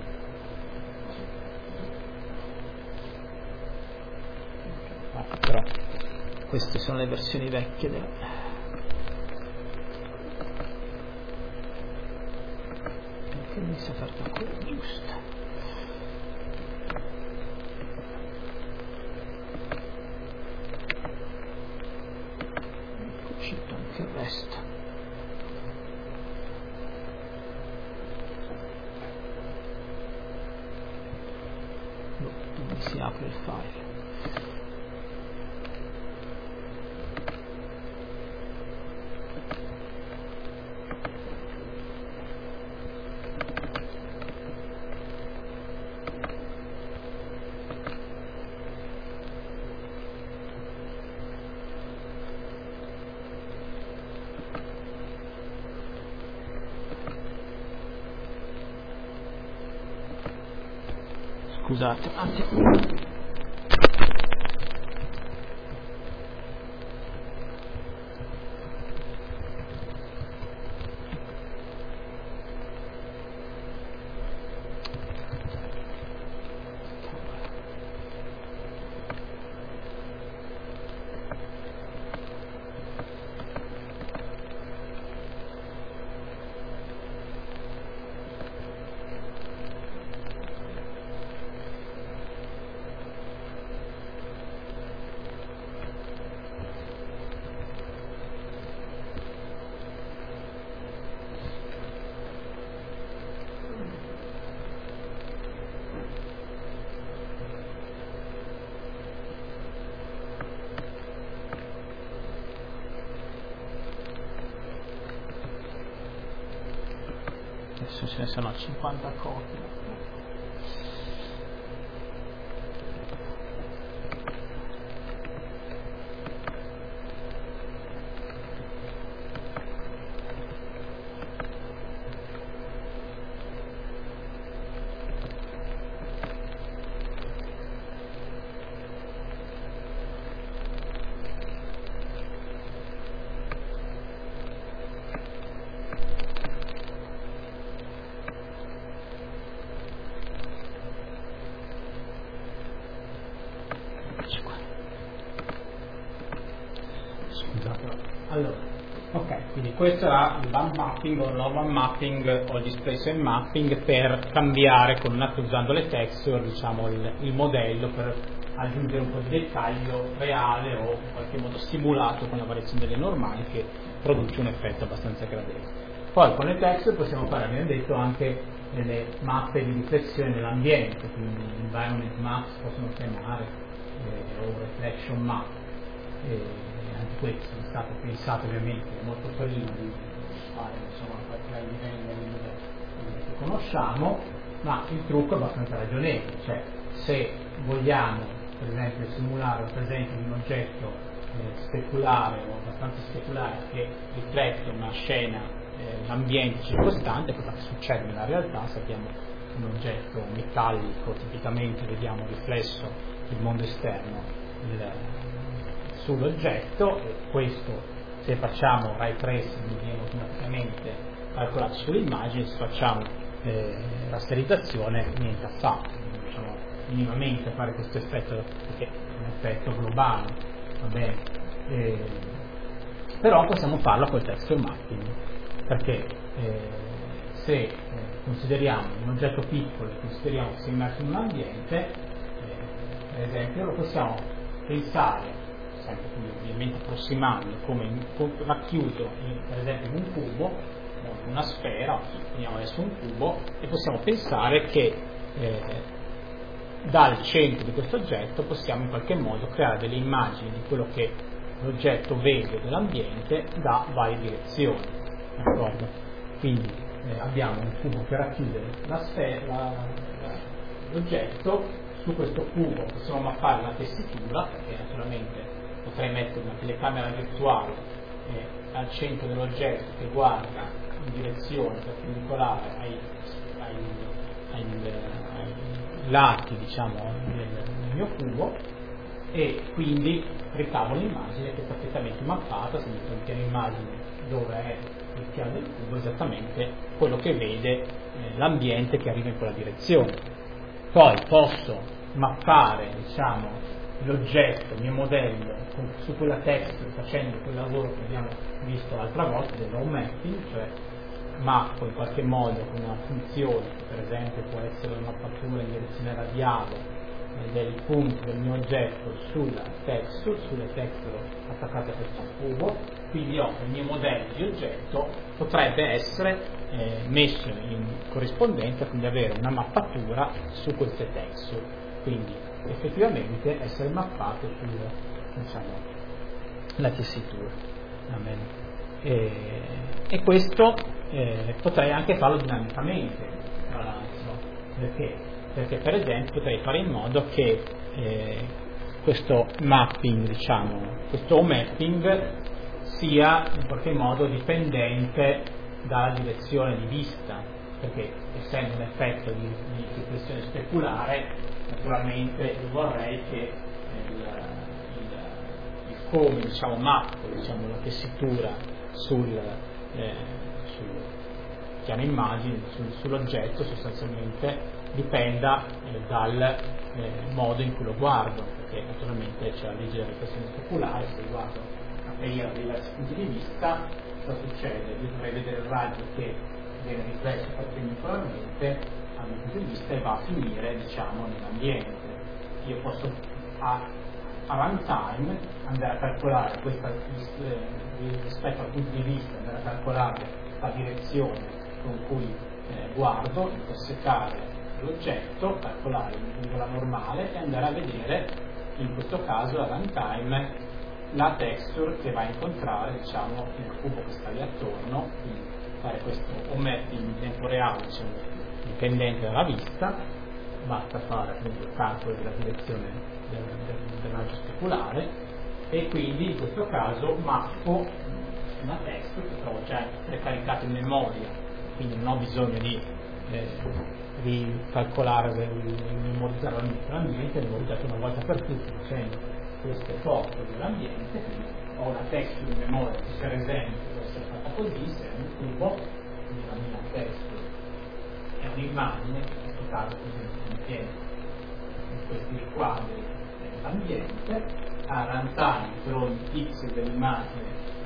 Ah, però queste sono le versioni vecchie della... perché mi si è aperta quella giusta. È uscito anche il resto. No, non mi si apre il file. Scusate un attimo. Adesso ce ne sono cinquanta copie. Allora, ok, quindi questo era il bump mapping o l'urban mapping o il displacement mapping per cambiare con una, usando le texture, diciamo, il, il modello per aggiungere un po' di dettaglio reale o in qualche modo simulato con la variazione delle normali che produce un effetto abbastanza gradevole. Poi con le texture possiamo fare, abbiamo detto, anche delle mappe di riflessione dell'ambiente, quindi environment maps possono chiamare eh, o reflection map. Eh, anche questo è stato pensato ovviamente molto prima di fare, insomma, qualche livello che conosciamo, ma il trucco è abbastanza ragionevole, cioè se vogliamo per esempio simulare la presenza di un oggetto eh, speculare o abbastanza speculare che riflette una scena, eh, l'ambiente circostante, cosa che succede nella realtà, sappiamo un oggetto metallico, tipicamente vediamo riflesso il mondo esterno il, sull'oggetto, e questo se facciamo ray tracing viene automaticamente calcolato sull'immagine, se facciamo eh, rasterizzazione niente affatto, non riusciamo minimamente a fare questo effetto perché è un effetto globale, va bene? Eh, però possiamo farlo col texture mapping, perché eh, se eh, consideriamo un oggetto piccolo e consideriamo che si è immerso in un ambiente, eh, per esempio lo possiamo pensare sempre quindi ovviamente approssimando come in, racchiuso in, per esempio in un cubo o in una sfera, prendiamo adesso un cubo e possiamo pensare che eh, dal centro di questo oggetto possiamo in qualche modo creare delle immagini di quello che l'oggetto vede dell'ambiente da varie direzioni, d'accordo? Quindi eh, abbiamo un cubo che racchiude la sfera, la, la, l'oggetto. Su questo cubo possiamo mappare la tessitura, perché naturalmente potrei mettere una telecamera virtuale eh, al centro dell'oggetto che guarda in direzione perpendicolare ai, ai, ai, ai lati, diciamo, del, del mio cubo, e quindi ricavo l'immagine che è perfettamente mappata. Se metto un piano immagine dove è il piano del cubo, esattamente quello che vede eh, l'ambiente che arriva in quella direzione. Poi posso mappare, diciamo, l'oggetto, il mio modello con, su quella texture, facendo quel lavoro che abbiamo visto l'altra volta del raw mapping, cioè mappo in qualche modo con una funzione che per esempio può essere una mappatura in direzione radiale eh, del punto del mio oggetto sulla texture, sulle texture attaccate a questo cubo, quindi ho il mio modello di oggetto potrebbe essere eh, messo in corrispondenza, quindi avere una mappatura su queste texture, quindi effettivamente essere mappato sulla, diciamo, la tessitura. Amen. E, e questo eh, potrei anche farlo dinamicamente, tra l'altro, perché? Perché per esempio potrei fare in modo che eh, questo mapping, diciamo, questo mapping sia in qualche modo dipendente dalla direzione di vista, perché essendo un effetto di, di riflessione speculare, naturalmente io vorrei che il, il, il come, diciamo, mappo, diciamo, la tessitura sul, eh, sul piano immagine, sul, sull'oggetto sostanzialmente dipenda eh, dal eh, modo in cui lo guardo, perché naturalmente c'è la legge della riflessione speculare. Se lo guardo a perire da diversi punti di vista, cosa succede? Io dovrei vedere il raggio che viene riflesso perpendicolarmente al mio punto di vista e va a finire, diciamo, nell'ambiente. Io posso a, a runtime andare a calcolare questa, eh, rispetto al punto di vista, andare a calcolare la direzione con cui eh, guardo, intersecare l'oggetto, calcolare la normale e andare a vedere, in questo caso a runtime, la texture che va a incontrare, diciamo, il cubo che sta lì attorno, quindi fare questo mapping in tempo reale, diciamo, dipendente dalla vista. Basta fare appunto il calcolo della direzione del, del, del raggio speculare, e quindi in questo caso mappo una texture che trovo già precaricata in memoria, quindi non ho bisogno di, eh, di calcolare, di memorizzare l'ambiente, memorizzato una volta per tutte facendo queste foto dell'ambiente, quindi ho una texture in memoria che per esempio può essere fatta così, se è un cubo, quindi la mia texture è un'immagine, in questo caso così contiene in questi riquadri dell'ambiente, a runtime per ogni pixel dell'immagine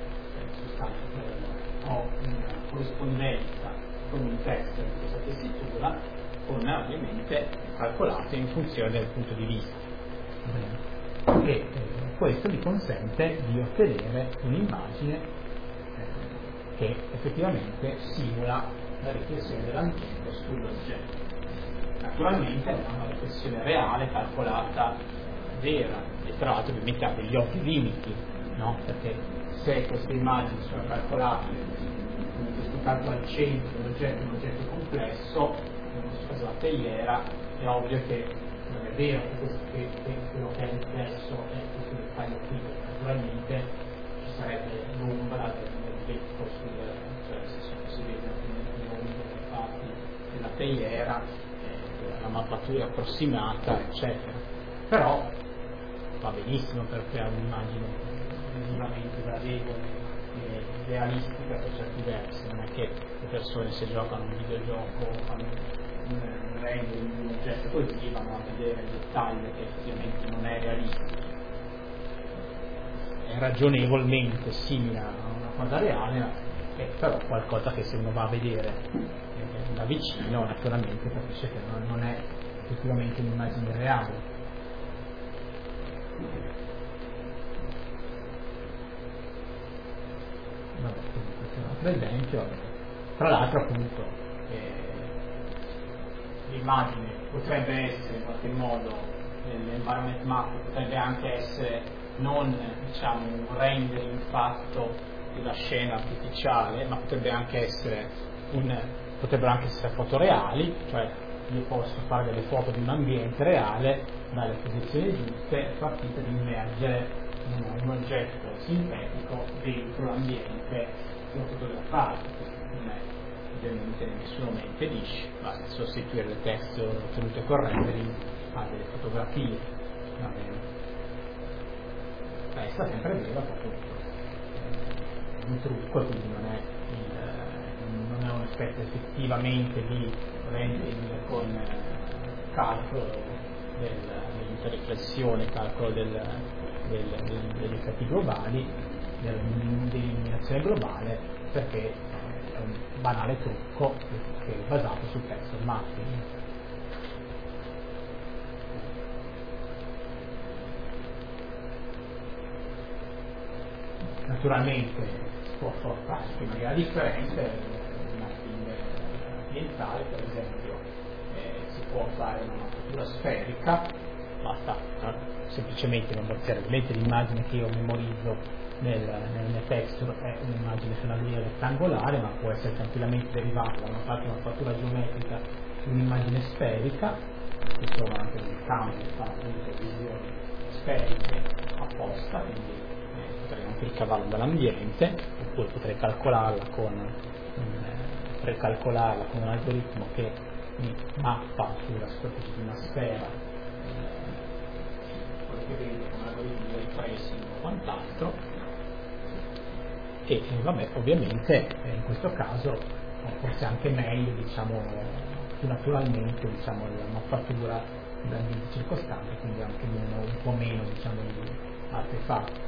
eh, ho una corrispondenza con un testo in questa tessitura, con ovviamente calcolato in funzione del punto di vista. E eh, questo mi consente di ottenere un'immagine eh, che effettivamente simula la riflessione dell'ambiente sull'oggetto. Naturalmente è una riflessione reale, calcolata, vera, e tra l'altro ovviamente ha degli ovvi limiti, no? Perché se queste immagini sono calcolate con questo calcolo al centro dell'oggetto, un oggetto complesso, in questo caso la teiera, è ovvio che non è vero che, questo, che, che quello che è riflesso è questo dettaglio qui, naturalmente ci sarebbe l'ombra del, del vetro sul, cioè nel senso che si vede l'ombra delle parti della teiera, la mappatura approssimata, eccetera. Però va benissimo per creare un'immagine visivamente gradevole e realistica per certi versi. Non è che le persone, se giocano un videogioco o fanno un rendering di un oggetto così, vanno a vedere il dettaglio che effettivamente non è realistico. È ragionevolmente simile a una cosa reale, è però qualcosa che se uno va a vedere da vicino naturalmente capisce che non, non è effettivamente un'immagine reale. Vabbè, questo è un altro esempio. Tra l'altro appunto eh, l'immagine potrebbe essere in qualche modo l'environment map, potrebbe anche essere non diciamo un rendering fatto della scena artificiale, ma potrebbe anche essere un potrebbero anche essere foto reali, cioè io posso fare delle foto di un ambiente reale dalle posizioni giuste e far finta di immergere un, un oggetto sintetico dentro l'ambiente che ho fotografato. Non è ovviamente nessuno me impedisce, basta sostituire le teste ottenute con rendering a delle fotografie. Va bene. Resta sempre vero proprio un trucco, quindi non è il non è un aspetto effettivamente di rendering con eh, calcolo del, dell'interriflessione, calcolo del, del, del, degli effetti globali, dell'illuminazione globale, perché è un banale trucco che è basato sul texture mapping. Naturalmente si può fare in maniera differente. Ambientale, per esempio, eh, si può fare una mappatura sferica, basta eh, semplicemente memorizzare. Ovviamente l'immagine che io memorizzo nel, nel mio texture è un'immagine su una linea rettangolare, ma può essere tranquillamente derivata da una parte una mappatura geometrica di un'immagine sferica. Ci sono anche dei campi che fanno appunto visioni sferiche apposta, quindi eh, potrei anche ricavarla dall'ambiente, oppure potrei calcolarla con un precalcolarla con un algoritmo che mi mappa sulla superficie di una sfera eh, quello che vedo con un algoritmo di ray tracing o quant'altro e eh, vabbè ovviamente eh, in questo caso eh, forse anche meglio diciamo più naturalmente diciamo la mappatura dell'ambiente circostante, quindi anche meno, un po' meno diciamo di artefatti.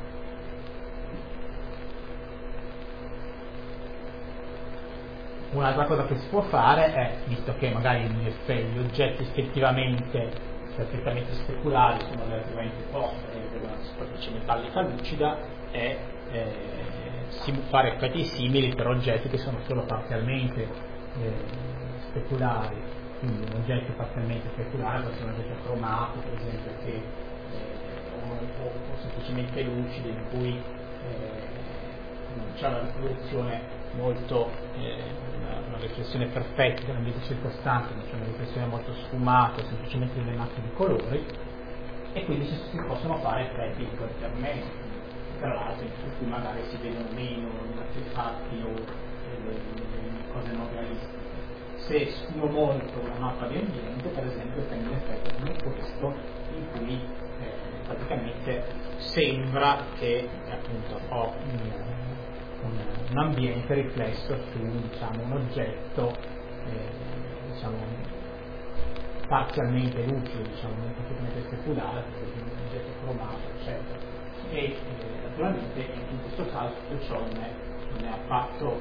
Un'altra cosa che si può fare è, visto che magari gli oggetti effettivamente perfettamente speculari sono relativamente posti della superficie metallica lucida, è eh, fare effetti simili per oggetti che sono solo parzialmente eh, speculari. Quindi un oggetto parzialmente speculare può essere un oggetto cromato, per esempio, che, eh, o, o, o semplicemente lucido, in cui eh, non c'è una risoluzione molto eh, una, una riflessione perfetta dell'ambiente circostante, ma c'è una riflessione molto sfumata, semplicemente delle macchie di colori, e quindi si, si possono fare effetti intermedi, tra l'altro in cui magari si vedono meno gli artefatti o le, le cose non realistiche. Se sfumo molto una mappa di ambiente, per esempio, ottengo un effetto come questo, in cui eh, praticamente sembra che appunto ho un, Un, un ambiente riflesso su diciamo, un oggetto eh, diciamo, parzialmente lucido, diciamo, non completamente speculare, perché è un oggetto cromato, eccetera. e eh, naturalmente in questo caso tutto ciò non è, non è affatto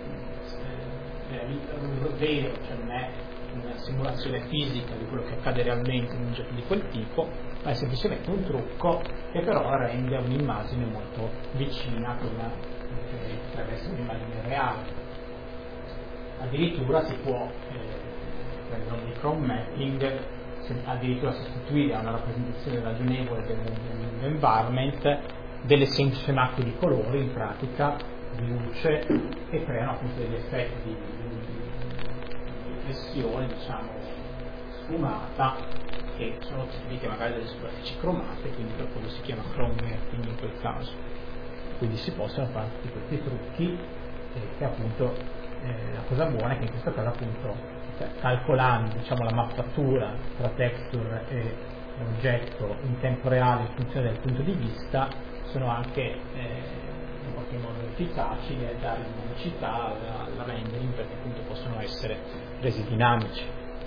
eh, vero, cioè non è una simulazione fisica di quello che accade realmente in un oggetto di quel tipo, ma è semplicemente un trucco che però rende un'immagine molto vicina a quella che potrebbe essere un'immagine reale. Addirittura si può eh, prendere un chrome mapping, addirittura sostituire a una rappresentazione ragionevole dell'environment delle semplici macchie di colori in pratica, di luce, e creano appunto degli effetti di, di, di riflessione, diciamo, sfumata, che sono tipiche magari delle superfici cromate, quindi per quello si chiama chrome mapping in quel caso. Quindi si possono fare tutti questi trucchi eh, che appunto eh, la cosa buona è che in questo caso appunto calcolando, diciamo, la mappatura tra texture e oggetto in tempo reale in funzione del punto di vista, sono anche eh, in qualche modo efficaci nel dare dinamicità al rendering, perché appunto possono essere resi dinamici.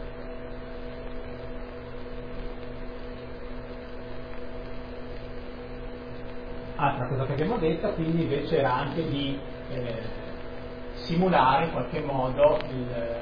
Altra cosa che abbiamo detto quindi invece era anche di eh, simulare in qualche modo il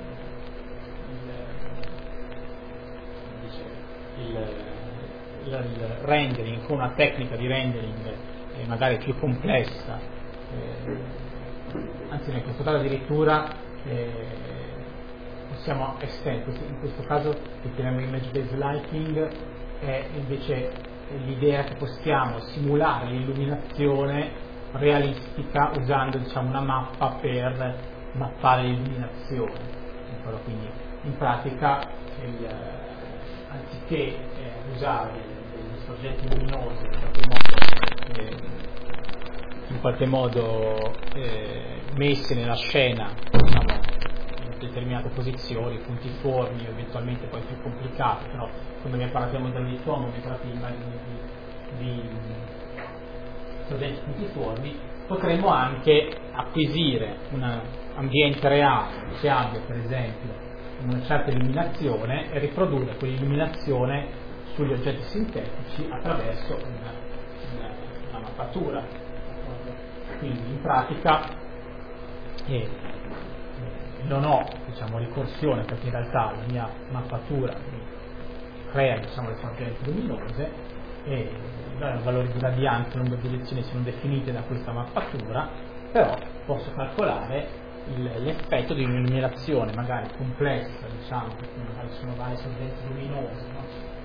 Il, il, il rendering con una tecnica di rendering eh, magari più complessa, eh, anzi in questo caso addirittura eh, possiamo estendere, in questo caso che chiamiamo image based lighting, è invece l'idea che possiamo simulare l'illuminazione realistica usando, diciamo, una mappa per mappare l'illuminazione. Quindi in pratica il, anziché eh, usare degli sorgenti luminosi in qualche modo, eh, in qualche modo eh, messi nella scena, diciamo, in determinate posizioni, puntiformi, eventualmente poi più complicati, però come abbiamo parlato del modello di tomo, abbiamo parlato di immagini di, di sorgenti puntiformi, potremmo anche acquisire un ambiente reale che abbia per esempio una certa illuminazione e riprodurre quell'illuminazione sugli oggetti sintetici attraverso una, una, una mappatura. Quindi in pratica eh, non ho, diciamo, ricorsione, perché in realtà la mia mappatura crea, diciamo, le sorgenti luminose e i valori di radianza e lungo direzione sono definite da questa mappatura, però posso calcolare l'effetto di un'illuminazione magari complessa, diciamo, perché magari sono varie sorgenti luminose, no?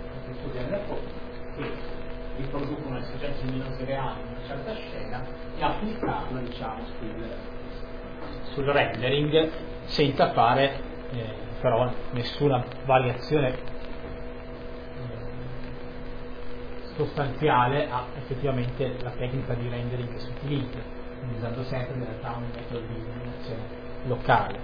che riproducono le sorgenti luminose reali in una certa scena e applicarla, diciamo, sul, sul rendering senza fare eh, però nessuna variazione eh, sostanziale a effettivamente la tecnica di rendering che si utilizza, usando sempre in realtà un metodo di illuminazione locale.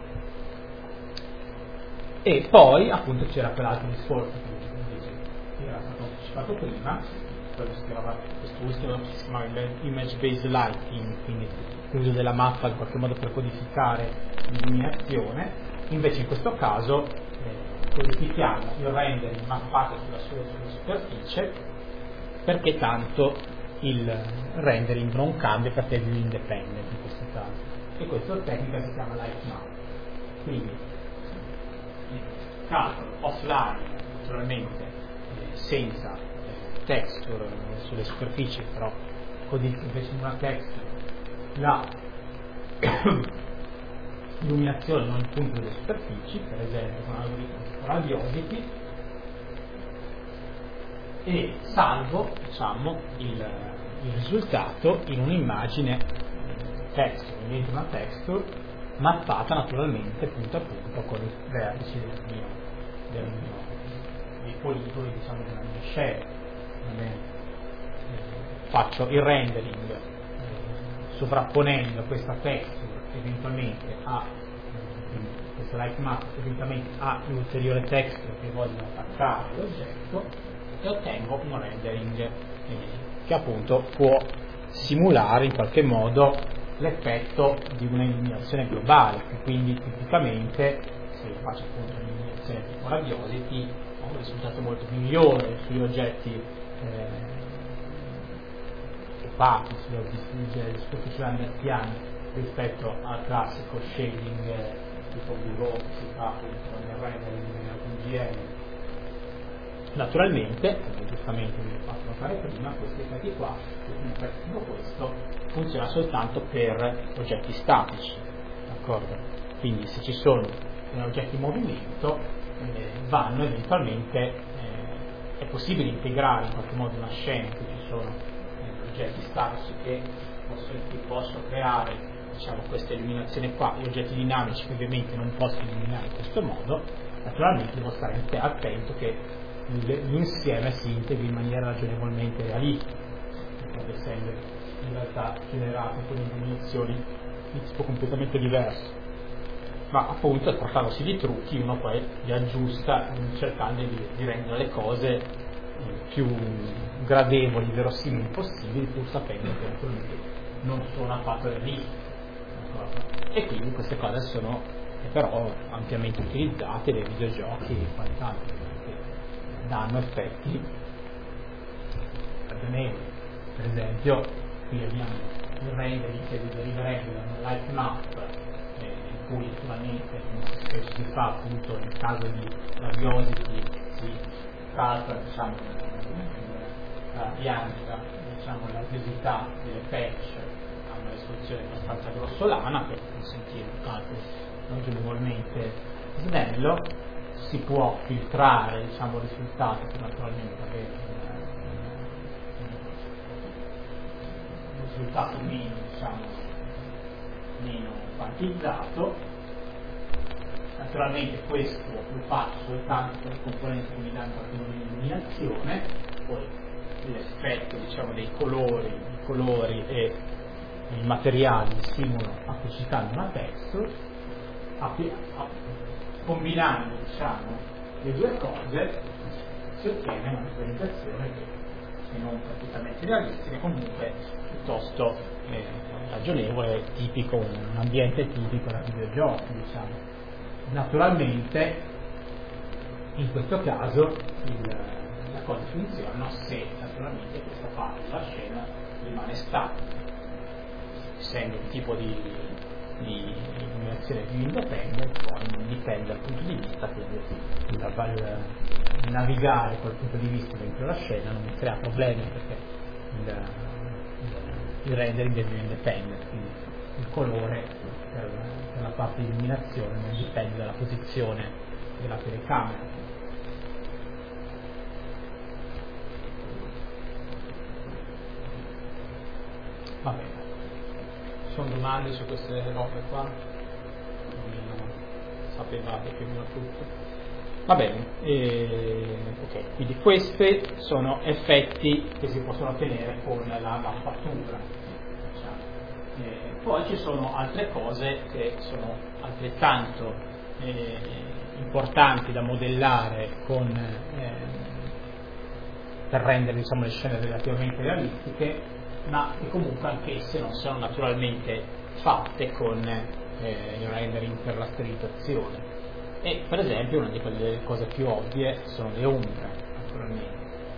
E poi appunto c'era quell'altro discorso che invece era stato anticipato prima, questo ultimo che si chiama image based lighting, quindi l'uso della mappa in qualche modo per codificare l'illuminazione. Invece in questo caso eh, codifichiamo il rendering mappato sulla sua, sulla superficie, perché tanto il rendering non cambia perché è più independent in questo caso, e questa tecnica si chiama light map. Quindi calcolo offline, naturalmente eh, senza eh, texture eh, sulle superfici, però codifico invece in una texture la illuminazione non in punto delle superfici, per esempio con l'algoritmo radiosity, e salvo, diciamo, il, il risultato in un'immagine texture, dentro una texture mappata naturalmente punto a punto con i vertici del mio, del mio, dei poligoni, diciamo, della mia scena. Faccio il rendering eh, sovrapponendo questa texture eventualmente a eh, questo light map eventualmente a l'ulteriore texture che voglio attaccare all'oggetto, e ottengo un rendering eh, che appunto può simulare in qualche modo l'effetto di una illuminazione globale, che quindi tipicamente, se io faccio appunto un'illuminazione tipo radiosity, ho un risultato molto migliore sugli oggetti eh, opachi, si deve distruggere il discorso sull'andertiani rispetto al classico shading eh, tipo Bureau che si fa appunto nel rendering nel G M. Naturalmente, come giustamente vi ho fatto notare prima, questi effetti qua, tutto questo funziona soltanto per oggetti statici, d'accordo? Quindi se ci sono oggetti in movimento eh, vanno eventualmente, eh, è possibile integrare in qualche modo una scena in cui ci sono eh, oggetti statici che possono, che possono creare, diciamo, questa illuminazione qua, gli oggetti dinamici che ovviamente non possono illuminare in questo modo. Naturalmente devo stare attento che l'insieme si integri in maniera ragionevolmente realistica, essendo in realtà generato con illuminazioni di tipo completamente diverso, ma appunto trattandosi di trucchi uno poi li aggiusta cercando di, di rendere le cose più gradevoli, verosimili possibili, pur sapendo che naturalmente non sono affatto realistiche, e quindi queste cose sono però ampiamente utilizzate nei videogiochi e quant'altro, danno effetti ragionevoli. Per esempio qui abbiamo il rendering che deriverebbe da una light map eh, in cui naturalmente spesso si fa appunto nel caso di Radiosity si calcola, diciamo, la pianta, diciamo, l'adesità delle patch a una risoluzione abbastanza grossolana per consentire un calcolo ragionevolmente snello. Si può filtrare, diciamo, il risultato per naturalmente avere un risultato meno, diciamo, meno quantizzato. Naturalmente questo lo faccio soltanto per componenti che mi danno qualche illuminazione, poi l'effetto, diciamo, dei colori, i colori e i materiali simulano applicitando una texture, combinando, diciamo, le due cose si ottiene una realizzazione che, se non praticamente realistica, comunque piuttosto eh, ragionevole, tipico, un ambiente tipico da videogiochi, diciamo. Naturalmente in questo caso il, la cosa funziona se naturalmente questa parte della scena rimane statica, essendo un tipo di di illuminazione più indipendente, poi non dipende dal punto di vista, quindi il, il navigare col punto di vista dentro la scena non mi crea problemi perché il, il, il rendering è più indipendente, quindi il colore per, per la parte di illuminazione non dipende dalla posizione della telecamera. Va bene. Sono domande su queste robe qua? Non sapevate più o meno tutto? Va bene, e, ok, quindi questi sono effetti che si possono ottenere con la mappatura, diciamo. E poi ci sono altre cose che sono altrettanto eh, importanti da modellare con, eh, per rendere, diciamo, le scene relativamente realistiche, ma che comunque anch'esse non sono naturalmente fatte con eh, il rendering per la sterilizzazione. E per esempio una di quelle cose più ovvie sono le ombre, naturalmente.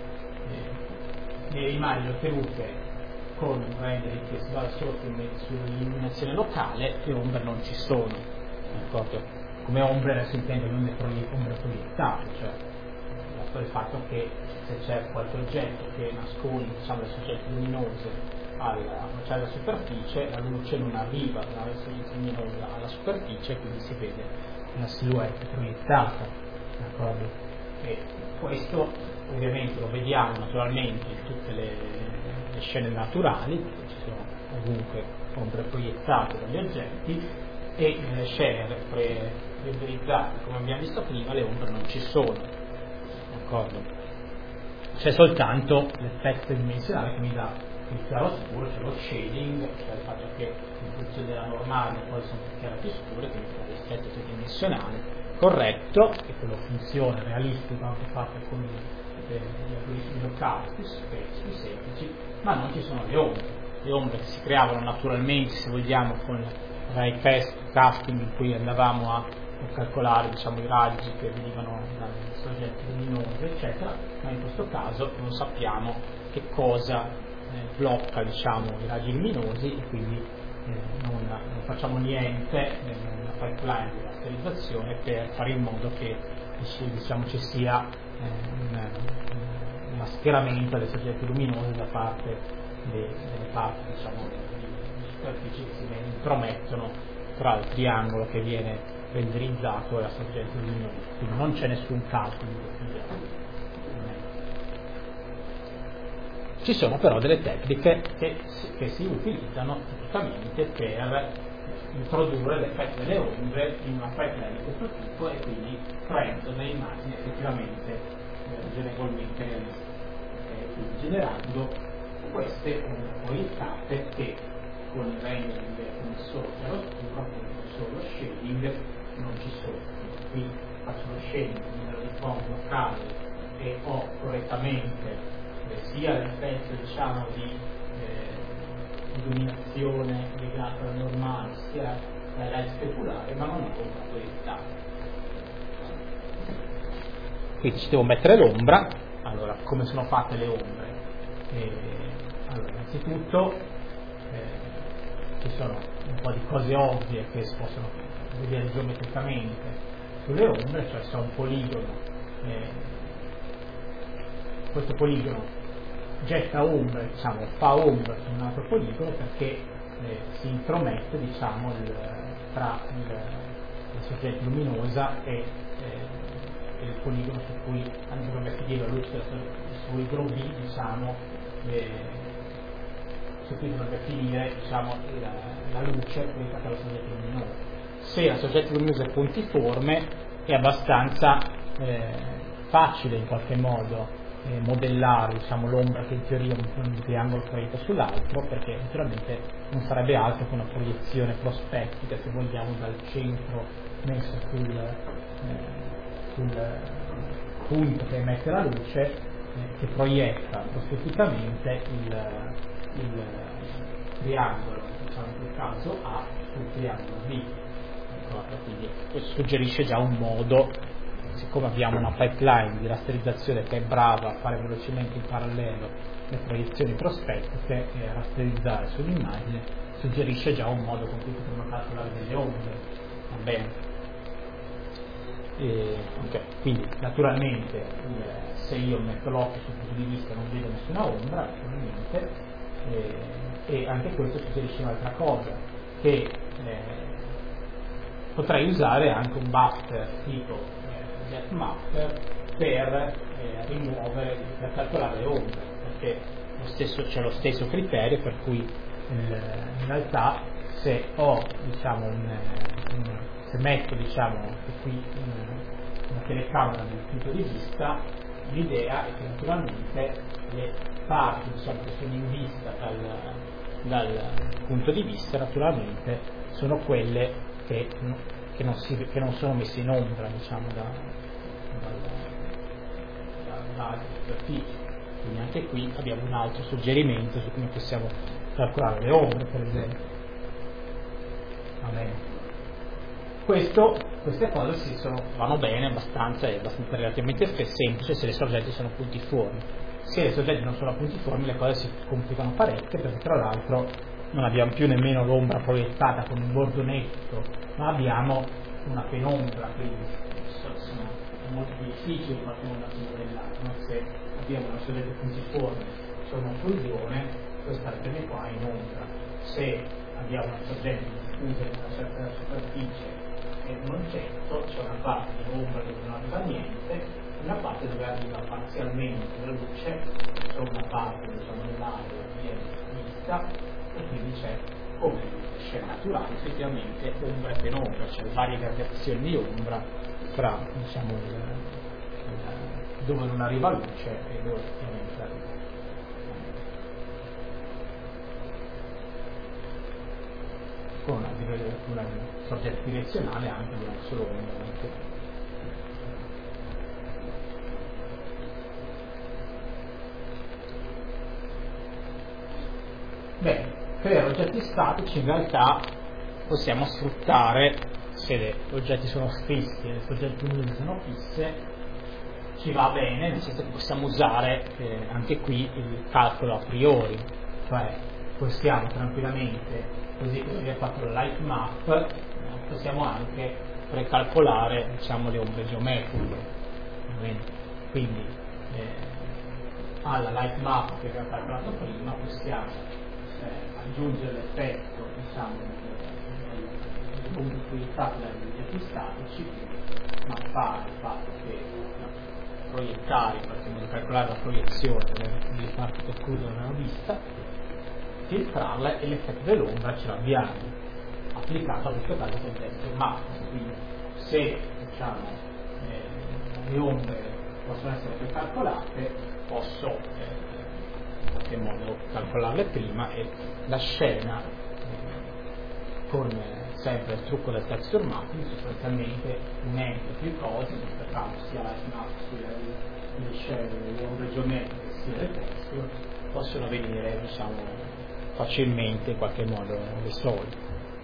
Eh, le immagini ottenute con un rendering che si basa solo sull'illuminazione locale, le ombre non ci sono. D'accordo? Come ombre adesso intendo non le ombre proiettate, cioè il fatto che se c'è qualche oggetto che nasconde, diciamo, le sorgenti luminose alla, alla superficie, la luce non arriva dalla sorgente luminosa alla superficie, quindi si vede una silhouette proiettata, d'accordo? E questo ovviamente lo vediamo naturalmente in tutte le, le scene naturali, perché ci sono ovunque ombre proiettate dagli oggetti, e nelle scene pre- renderizzate, come abbiamo visto prima, le ombre non ci sono, d'accordo? C'è soltanto l'effetto dimensionale che mi dà il chiaro scuro, c'è lo shading, cioè il fatto che in funzione della normale poi sono più chiare più scure, che mi dà l'effetto tridimensionale corretto, e quello funziona realistico anche fatto con gli algoritmi locali più, più semplici, ma non ci sono le ombre. Le ombre che si creavano naturalmente, se vogliamo, con ray casting, in cui andavamo a calcolare, diciamo, i raggi che venivano dalle sorgenti luminose, eccetera, ma in questo caso non sappiamo che cosa eh, blocca diciamo, i raggi luminosi e quindi eh, non, non facciamo niente nella pipeline di rasterizzazione per fare in modo che diciamo, ci sia eh, un, un mascheramento dei soggetti luminosi da parte de, delle parti diciamo, di, di superficie che si intromettono tra il triangolo che viene renderizzato e la sorgente luminosa, quindi non c'è nessun calcolo di questo genere. Ci sono però delle tecniche che, che si utilizzano tipicamente per introdurre l'effetto delle ombre in una pipeline di questo tipo e quindi prendo delle immagini effettivamente eh, ragionevolmente realistiche, okay? Quindi generando queste ombre proiettate che con il rendering come solo chiaroscuro, appunto solo shading non ci sono. Quindi qui faccio lo shading di fondo locale e ho correttamente eh, sia l'effetto diciamo di eh, illuminazione legata al normale sia la light speculare, ma non ho l'ombra proiettata. Quindi ci devo mettere l'ombra. Allora, come sono fatte le ombre? Eh, allora, innanzitutto eh, ci sono un po' di cose ovvie che si possono vedere geometricamente sulle ombre, cioè se ho un poligono, eh, questo poligono getta ombre, diciamo, fa ombra su un altro poligono perché eh, si intromette diciamo, il, tra il, il soggetto luminosa e eh, il poligono su cui dovrebbe finire la luce del poligono B, diciamo, eh, su cui dovrebbe finire diciamo, la, la luce proiettata dal soggetto luminoso. Se il soggetto luminoso è puntiforme è abbastanza eh, facile in qualche modo eh, modellare diciamo, l'ombra che in teoria un, un triangolo proietta sull'altro, perché naturalmente non sarebbe altro che una proiezione prospettica, se vogliamo, dal centro messo sul, eh, sul punto che emette la luce, eh, che proietta prospetticamente il, il triangolo, diciamo in quel caso A, sul triangolo B. Quindi questo suggerisce già un modo, siccome abbiamo una pipeline di rasterizzazione che è brava a fare velocemente in parallelo le proiezioni prospettiche e a rasterizzare sull'immagine, suggerisce già un modo con cui potremmo calcolare delle ombre. Va bene? E, okay. Quindi naturalmente eh, se io metto l'occhio sul punto di vista non vedo nessuna ombra, naturalmente, eh, e anche questo suggerisce un'altra cosa, che eh, potrei usare anche un buffer tipo eh, getMapper per eh, rimuovere, per calcolare le ombre, perché lo stesso, c'è lo stesso criterio per cui eh, in realtà se ho diciamo un, un, se metto diciamo qui un, una telecamera nel punto di vista, l'idea è che naturalmente le parti diciamo, che sono in vista dal, dal punto di vista naturalmente sono quelle che, che, non, si, che non sono messe in ombra diciamo, da, da, da, da altre superfici. Quindi anche qui abbiamo un altro suggerimento su come possiamo calcolare le ombre, per esempio. Va bene. Questo, queste cose si sono, vanno bene abbastanza, è abbastanza relativamente semplice se le sorgenti sono puntiformi. Se le sorgenti non sono puntiformi le cose si complicano parecchio, perché tra l'altro non abbiamo più nemmeno l'ombra proiettata con un bordo netto, ma abbiamo una penombra, quindi sono molto difficili in qualche modo da modellare. No? Se abbiamo una sorgente puntiforme su una occlusione, questa rete qua è in ombra. Se abbiamo una sorgente diffusa in una certa superficie e un oggetto, c'è una parte di ombra dove non arriva niente, una parte dove arriva parzialmente la luce, c'è una parte diciamo nell'aria viene vista e quindi c'è come scena naturale effettivamente ombra e penombra, c'è cioè varie gradazioni di ombra tra diciamo il, il, dove non arriva luce e dove effettivamente arriva. Con una, una sorgente direzionale anche di una sola ombra. Bene, per oggetti statici in realtà possiamo sfruttare, se gli oggetti sono fissi e le sorgenti luminose sono fisse, ci va bene, nel senso che possiamo usare eh, anche qui il calcolo a priori, cioè possiamo tranquillamente, così come abbiamo fatto la light map, eh, possiamo anche precalcolare, diciamo, le ombre geometriche. Quindi eh, alla light map che abbiamo calcolato prima possiamo eh, aggiungere l'effetto, diciamo, dei punti utilizzati dagli oggetti statici, mappare il fatto che proiettare, in qualche modo calcolare la proiezione delle parti che occludono nella vista, filtrarla, e l'effetto dell'ombra ce l'abbiamo applicato a questo caso con testo massimo. Quindi se, diciamo, eh, le ombre possono essere precalcolate, posso eh, in qualche modo calcolarle prima, e la scena eh, con eh, sempre il trucco del texture mapping, sostanzialmente unendo più cose, in questo caso sia la snap sia le scene, le ombre geometriche sia le texture, possono venire, diciamo, facilmente in qualche modo risolte.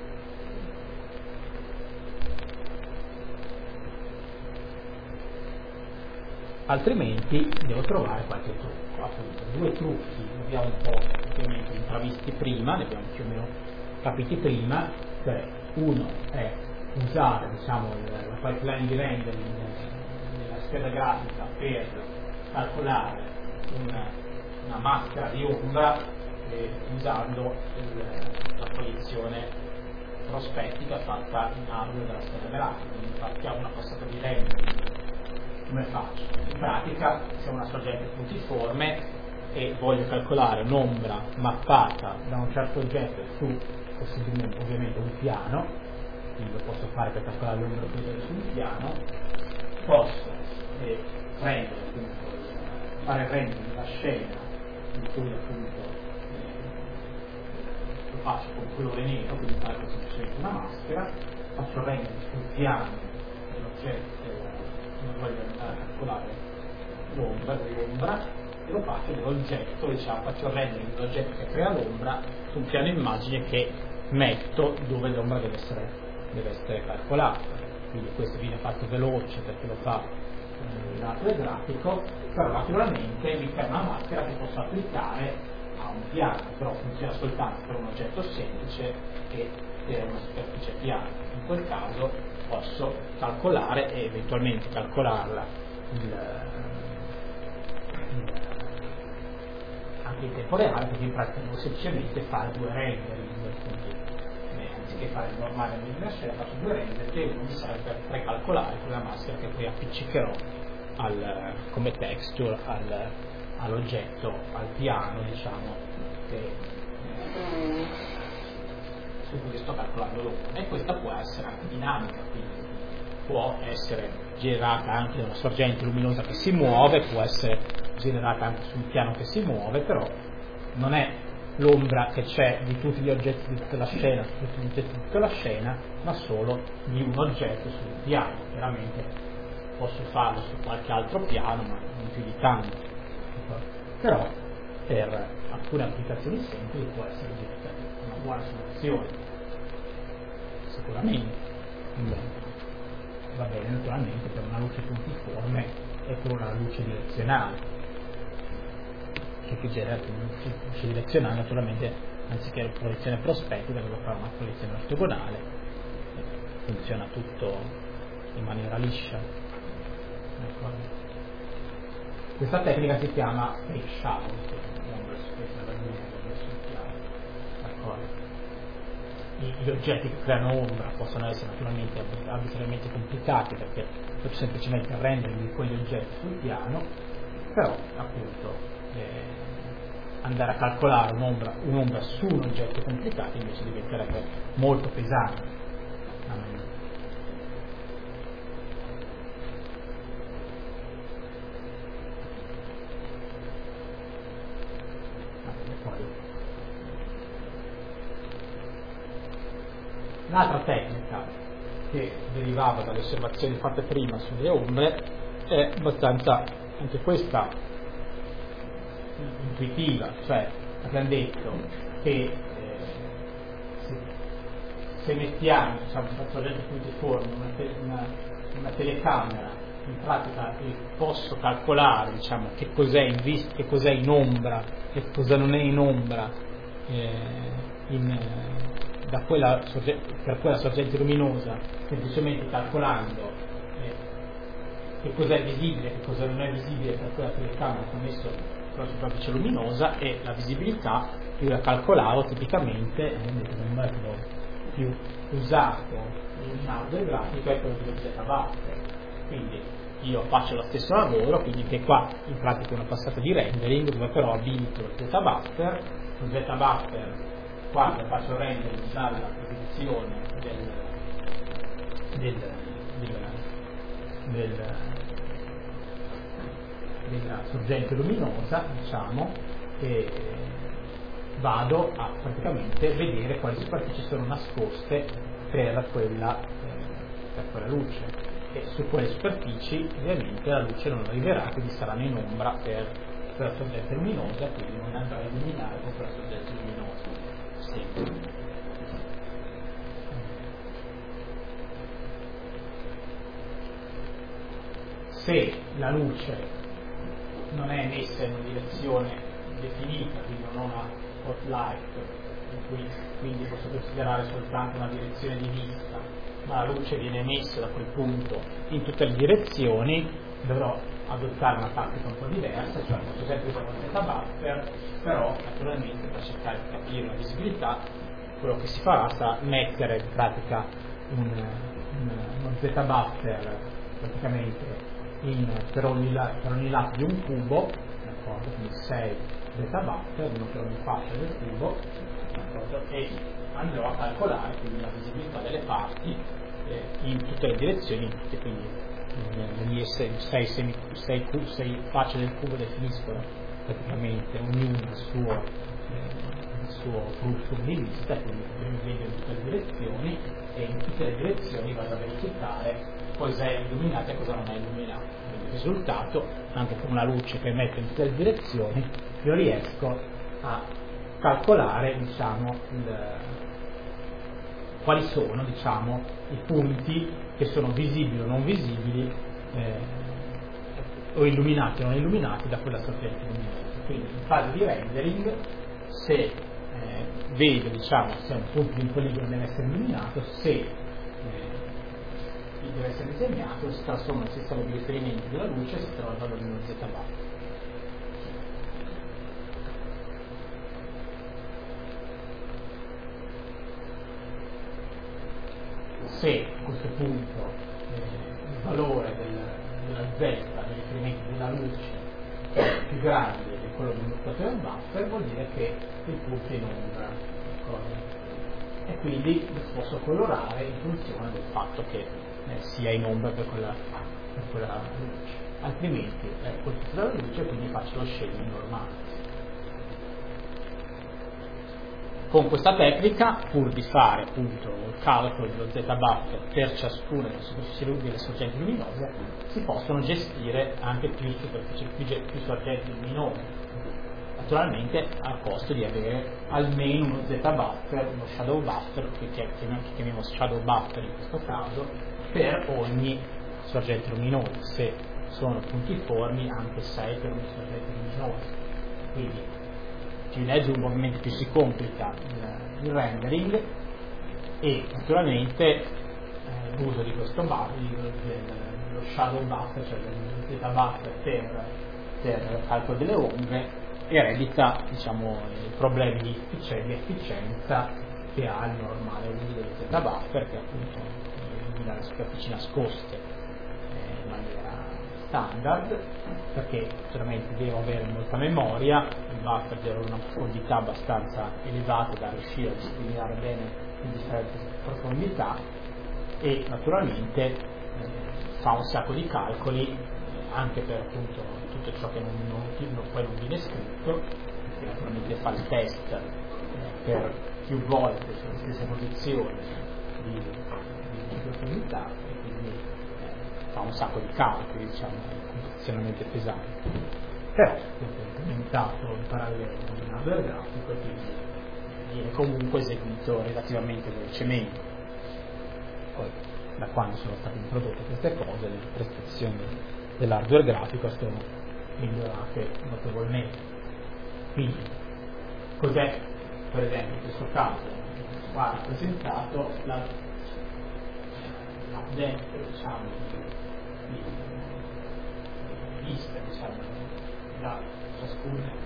Altrimenti devo trovare qualche trucco, appunto. Due trucchi li abbiamo un po' ovviamente intravisti prima, li abbiamo più o meno capiti prima, cioè uno è usare, diciamo, la pipeline di rendering della scheda grafica per calcolare una, una maschera di ombra eh, usando il, la proiezione prospettica fatta in hardware della scheda grafica. Quindi partiamo una passata di rendering. Come faccio? In pratica, se ho una sorgente puntiforme e voglio calcolare un'ombra mappata da un certo oggetto su, possibilmente, ovviamente, un piano, quindi lo posso fare per calcolare l'ombra su un piano, posso eh, prendere, appunto, fare rendere la scena in cui appunto eh, lo faccio con colore nero, quindi faccio semplicemente una maschera, faccio rendere sul piano dell'oggetto, non voglio andare a calcolare l'ombra dell'ombra, e lo faccio dell'oggetto, diciamo, faccio il rendering dell'oggetto che crea l'ombra su un piano immagine che metto dove l'ombra deve essere, deve essere calcolata. Quindi questo viene fatto veloce perché lo fa l'hardware grafico, però naturalmente mi crea una maschera che posso applicare a un piano, però funziona soltanto per un oggetto semplice e per una superficie piana. In quel caso posso calcolare e eventualmente calcolarla il, il, anche in tempo reale, perché in pratica devo semplicemente fare due rendering, quindi eh, anziché fare il normale nella scena faccio due render, e uno mi serve per precalcolare quella maschera che poi appiccicherò al, come texture al, all'oggetto, al piano, diciamo, che, eh, su cui sto calcolando l'ombra. E questa può essere anche dinamica, quindi può essere generata anche da una sorgente luminosa che si muove, può essere generata anche su un piano che si muove, però non è l'ombra che c'è di tutti gli oggetti di tutta la scena, su tutti gli oggetti di tutta la scena, ma solo di un oggetto su un piano. Chiaramente posso farlo su qualche altro piano, ma non più di tanto. Però per alcune applicazioni semplici può essere una buona soluzione, sicuramente. Va bene naturalmente per una luce puntiforme e per una luce direzionale, che qui genera una luce direzionale, naturalmente anziché la proiezione prospettica devo fare una proiezione ortogonale, funziona tutto in maniera liscia. D'accordo? Questa tecnica si chiama fake shadow, d'accordo? Gli oggetti che creano ombra possono essere naturalmente arbitrariamente complicati, perché faccio semplicemente il rendering di quegli oggetti sul piano, però appunto eh, andare a calcolare un'ombra, un'ombra su un oggetto complicato invece diventerebbe molto pesante. Un'altra tecnica che derivava dalle osservazioni fatte prima sulle ombre è abbastanza, anche questa, intuitiva, cioè abbiamo detto che eh, se, se mettiamo, diciamo, una sorgente puntiforme, una, te, una, una telecamera in pratica posso calcolare, diciamo, che cos'è in vista, che cos'è in ombra e cosa non è in ombra eh, in, eh, da quella sorge- per quella sorgente luminosa, semplicemente calcolando eh, che cos'è visibile e che cosa non è visibile per quella telecamera che ho messo sulla superficie luminosa, e la visibilità io la calcolavo tipicamente eh, un metodo più usato in hardware grafico è quello dello Z-Buffer. Quindi io faccio lo stesso lavoro, quindi che qua in pratica è una passata di rendering dove però abilito lo Z-Buffer. Lo Z-Buffer quando faccio rendering dalla posizione del, del, del, del, della sorgente luminosa, diciamo, e vado a praticamente vedere quali superfici sono nascoste per quella, eh, per quella luce, e su quelle superfici ovviamente la luce non arriverà, quindi saranno in ombra per, per la sorgente luminosa, quindi non andrà a illuminare con quella sorgente luminosa. Sì. Se la luce non è messa in una direzione definita, quindi non ho una spotlight, in cui quindi posso considerare soltanto una direzione di vista, ma la luce viene emessa da quel punto in tutte le direzioni, dovrò adottare una tattica un po' diversa, cioè posso sempre usare un Z-Buffer, però naturalmente per cercare di capire la visibilità quello che si farà sarà mettere in pratica un, un, uno Z-Buffer praticamente in, per, ogni, per ogni lato di un cubo, d'accordo? Quindi sei Z-Buffer, uno per ogni faccia del cubo, d'accordo? E andrò a calcolare quindi la visibilità delle parti eh, in tutte le direzioni, e quindi le mie sei, sei, sei, sei, sei facce del cubo definiscono praticamente ognuno il suo, eh, il suo flusso di vista, quindi mi vedo in tutte le direzioni e in tutte le direzioni vado a verificare cosa è illuminato e cosa non è illuminato. Quindi il risultato, anche con una luce che emette in tutte le direzioni, io riesco a calcolare, diciamo, il, quali sono, diciamo, i punti che sono visibili o non visibili, eh, o illuminati o non illuminati da quella sorgente luminosa. Quindi in fase di rendering, se eh, vedo, diciamo, se un punto di equilibrio deve essere illuminato, se eh, deve essere disegnato, si trasforma nel sistema di riferimento della luce e si trova il valore di uno Z-Buffer. Se a questo punto eh, il valore del, della Z, del riferimento della luce, è più grande di quello dello Z-Buffer, vuol dire che il punto è in ombra, d'accordo? E quindi lo posso colorare in funzione del fatto che eh, sia in ombra per quella, per quella luce, altrimenti è colpito dalla luce e quindi faccio lo shading normale. Con questa tecnica, pur di fare appunto il calcolo dello Z-Buffer per ciascuna delle superfici delle sorgenti luminose, si possono gestire anche più superfici, più, più sorgenti luminose, naturalmente a costo di avere almeno uno Z-Buffer, uno shadow buffer, che chiamiamo shadow buffer in questo caso, per ogni sorgente luminosa, se sono puntiformi anche sei per ogni sorgente luminosa. Quindi più ne aggiungo ovviamente più si complica il, il rendering, e naturalmente eh, l'uso di questo buffer, dello shadow buffer, cioè del Z-Buffer per, per il calcolo delle ombre, eredita, diciamo, i problemi di efficienza che ha il normale uso del Z-Buffer, che appunto elimina le superfici nascoste eh, in maniera standard, perché naturalmente devo avere molta memoria, il buffer deve avere una profondità abbastanza elevata da riuscire a discriminare bene le differenti profondità, e naturalmente eh, fa un sacco di calcoli eh, anche per appunto tutto ciò che non, non, non, poi non viene scritto, perché naturalmente fa il test eh, per più volte sulle stesse posizioni di, di, di profondità, e quindi eh, fa un sacco di calcoli, diciamo, computazionalmente pesanti, però è implementato in parallelo con un hardware grafico e quindi viene comunque eseguito relativamente velocemente. Poi da quando sono state introdotte queste cose le prestazioni dell'hardware grafico sono migliorate notevolmente. Quindi cos'è per esempio in questo caso qua rappresentato la, la dentro diciamo di, di lista diciamo da ciascuna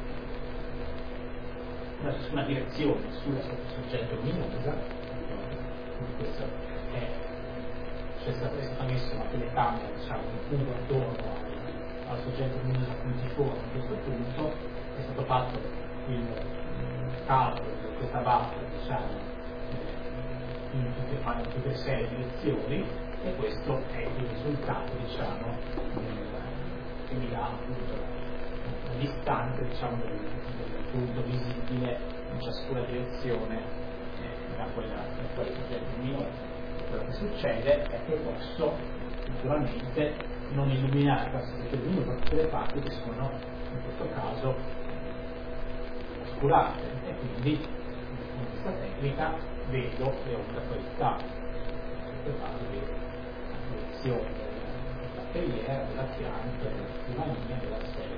da ciascuna direzione sulla soggetto luminosa. Quindi questo è c'è stato messo una telecamera diciamo un punto attorno al, al soggetto luminoso puntiforme. A questo punto è stato fatto il calcolo di questa base diciamo in tutte, in tutte e sei direzioni, e questo è il risultato diciamo che mi dà appunto la distanza diciamo del, del punto visibile in ciascuna direzione eh, da quella da quel soggetto luminoso. Quello che succede è che posso naturalmente non illuminare questo soggetto luminoso tutte le parti che sono in questo caso oscurate, e quindi con questa tecnica vedo le ombre proiettate. In questo caso vedo la proiezione della teiera, della pianta, della scrivania, della serie.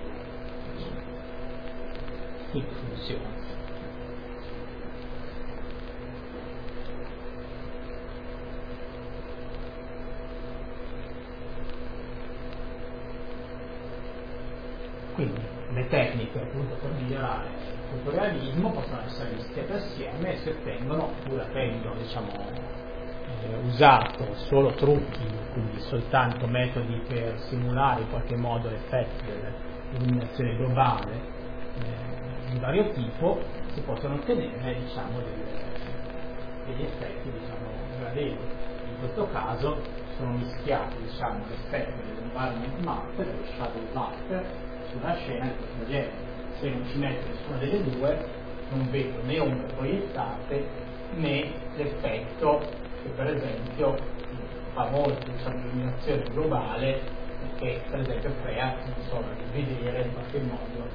Quindi funziona. Quindi le tecniche appunto per migliorare il fotorealismo possono essere mischiate assieme e si ottengono, pur avendo diciamo, eh, usato solo trucchi, quindi soltanto metodi per simulare in qualche modo l'effetto dell'illuminazione globale eh, di vario tipo, si possono ottenere diciamo, delle, degli effetti diciamo, gradevoli. In questo caso sono mischiati diciamo, l'effetto dell'environment map e dello shadow map una scena di questo genere. Se non ci metto nessuna delle due non vedo né ombre proiettate né l'effetto che per esempio fa molto diciamo, l'illuminazione globale che per esempio crea insomma, di vedere in qualche modo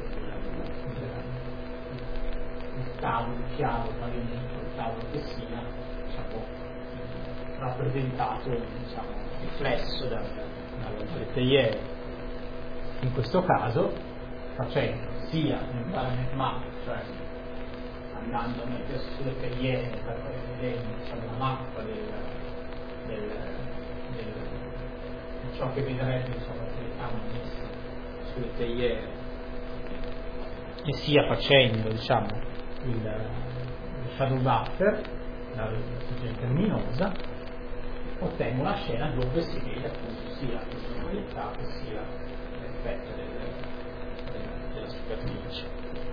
il tavolo chiaro, il pavimento, il tavolo che sia diciamo, rappresentato diciamo, riflesso dalle teiere. In questo caso facendo sia nell'environment map, cioè andando a mettere sulle teiere per vedere diciamo, la mappa del, del, del, di ciò che vedrebbe insomma, la telecamera messa sulle teiere, e sia facendo diciamo, il, il shadow buffer, la sorgente luminosa, ottengo una scena dove si vede appunto sia la qualità che sia l'effetto delle, delle, della superficie.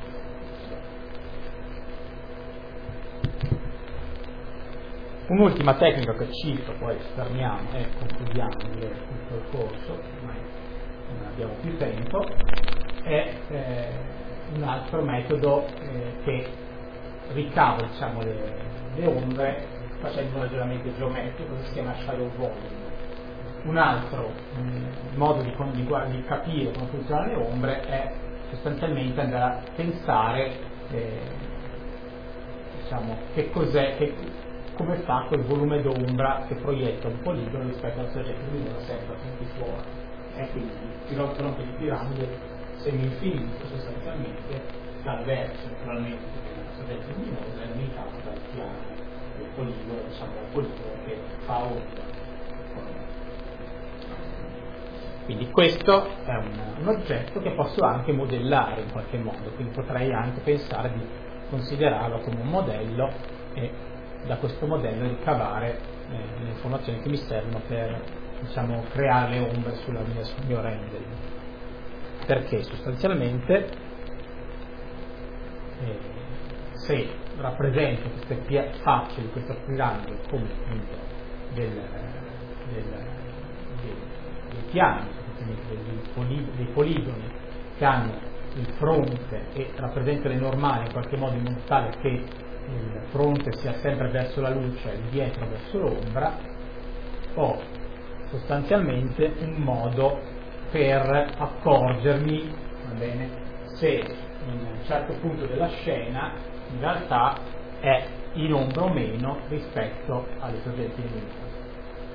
Un'ultima tecnica che cito, poi fermiamo e concludiamo tutto il corso, ormai non abbiamo più tempo, è eh, un altro metodo eh, che ricava diciamo, le, le ombre facendo un ragionamento geometrico che si chiama shadow volume. Un altro mh, modo di, di, di capire come funzionano le ombre è sostanzialmente andare a pensare eh, diciamo, che cos'è, che, come fa quel volume d'ombra che proietta un poligono rispetto al soggetto luminoso sempre tutti fuori. E quindi si rompono per di piramide semi-infinito sostanzialmente dal verso naturalmente del soggetto luminoso è limitato dal piano del poligono, diciamo dal poligono che fa ombra. Quindi questo è un, un oggetto che posso anche modellare in qualche modo, quindi potrei anche pensare di considerarlo come un modello e da questo modello ricavare eh, le informazioni che mi servono per diciamo, creare le ombre sulla mia, sul mio rendering. Perché sostanzialmente eh, se rappresento queste pia- facce di questa piramide come appunto del, del, del dei piani, dei, poli, dei poligoni che hanno il fronte e rappresentano il normale in qualche modo in modo tale che il fronte sia sempre verso la luce e il dietro verso l'ombra, ho sostanzialmente un modo per accorgermi va bene, se in un certo punto della scena in realtà è in ombra o meno rispetto alle sorgenti luminose.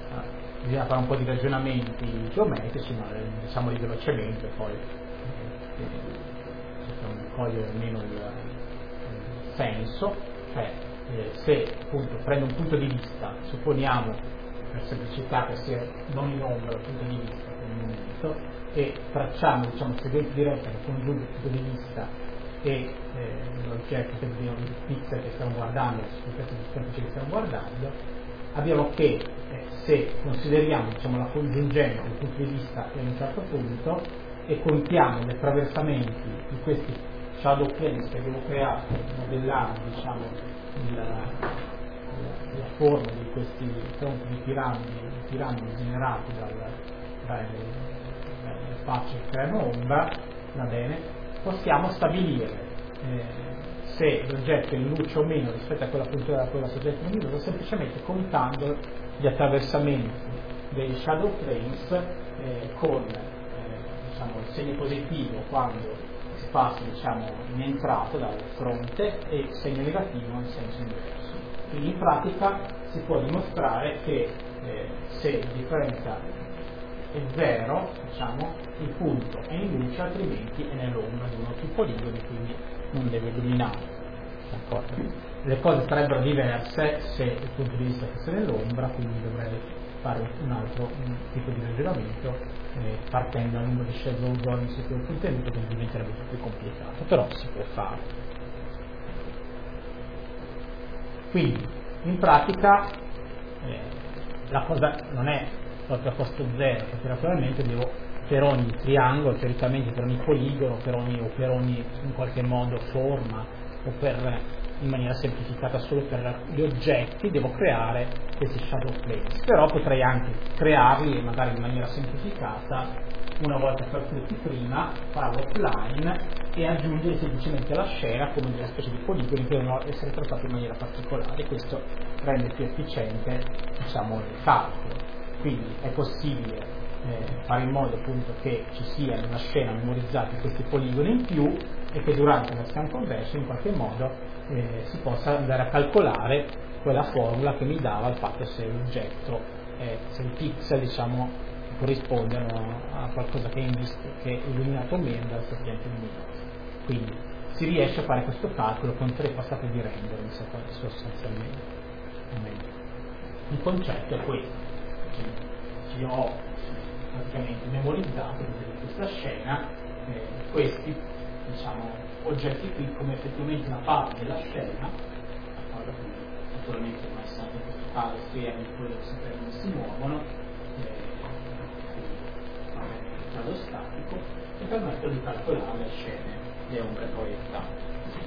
eh, bisogna fare un po' di ragionamenti geometrici, ma diciamoli velocemente, poi eh, per cogliere almeno il, il senso. Cioè, eh, se appunto prendo un punto di vista, supponiamo per semplicità che sia non in ombra il punto di vista per il momento, e tracciamo, diciamo, sequenza diretta che congiunge il punto di vista e eh, l'oggetto di pixel che stiamo guardando, su questo semplice che stiamo guardando, abbiamo che eh, se consideriamo, diciamo, la congiungenza del punto di vista in un certo punto e contiamo gli attraversamenti di questi shadow planes che abbiamo creato modellando, diciamo, la, la, la forma di questi tronchi di piramidi, piramidi generati dal, dalle, dalle facce che creano ombra, va bene, possiamo stabilire eh, se l'oggetto è in luce o meno rispetto a quella puntura da quella soggetto luminoso semplicemente contando gli attraversamenti dei shadow planes eh, con eh, diciamo, il segno positivo quando si passa, diciamo, in entrata dal fronte e il segno negativo in senso inverso. Quindi in pratica si può dimostrare che eh, se la differenza è zero, diciamo, il punto è in luce, altrimenti è nell'ombra di uno più poligoni, quindi non deve illuminare. D'accordo? Le cose sarebbero diverse se il punto di vista fosse nell'ombra, quindi dovrei fare un altro un tipo di ragionamento eh, partendo dal numero di shadow zone su quel contenuto, quindi diventerebbe più complicato, però si può fare. Quindi in pratica eh, la cosa non è proprio a costo zero, perché naturalmente devo per ogni triangolo, teoricamente per ogni poligono, per ogni, o per ogni in qualche modo forma, o per in maniera semplificata solo per gli oggetti, devo creare questi shadow planes. Però potrei anche crearli magari in maniera semplificata una volta per tutti prima, farlo offline e aggiungere semplicemente alla scena come delle specie di poligoni che devono essere trattati in maniera particolare. Questo rende più efficiente, diciamo, il calcolo. Quindi è possibile eh, fare in modo appunto che ci sia nella scena memorizzati questi poligoni in più e che durante la scan conversion in qualche modo eh, si possa andare a calcolare quella formula che mi dava il fatto se l'oggetto, eh, se i pixel, diciamo, corrispondono a qualcosa che è, invisto, che è illuminato o meno dal sorgente luminoso. Quindi si riesce a fare questo calcolo con tre passate di rendering sostanzialmente. Il concetto è questo. Io ho praticamente memorizzato in questa scena eh, questi, diciamo, oggetti qui come effettivamente una parte della scena, naturalmente non essendo in questo caso sfere di quello che sapere come si muovono, eh, caso statico, e permetto di calcolare le scene, le ombre proiettate.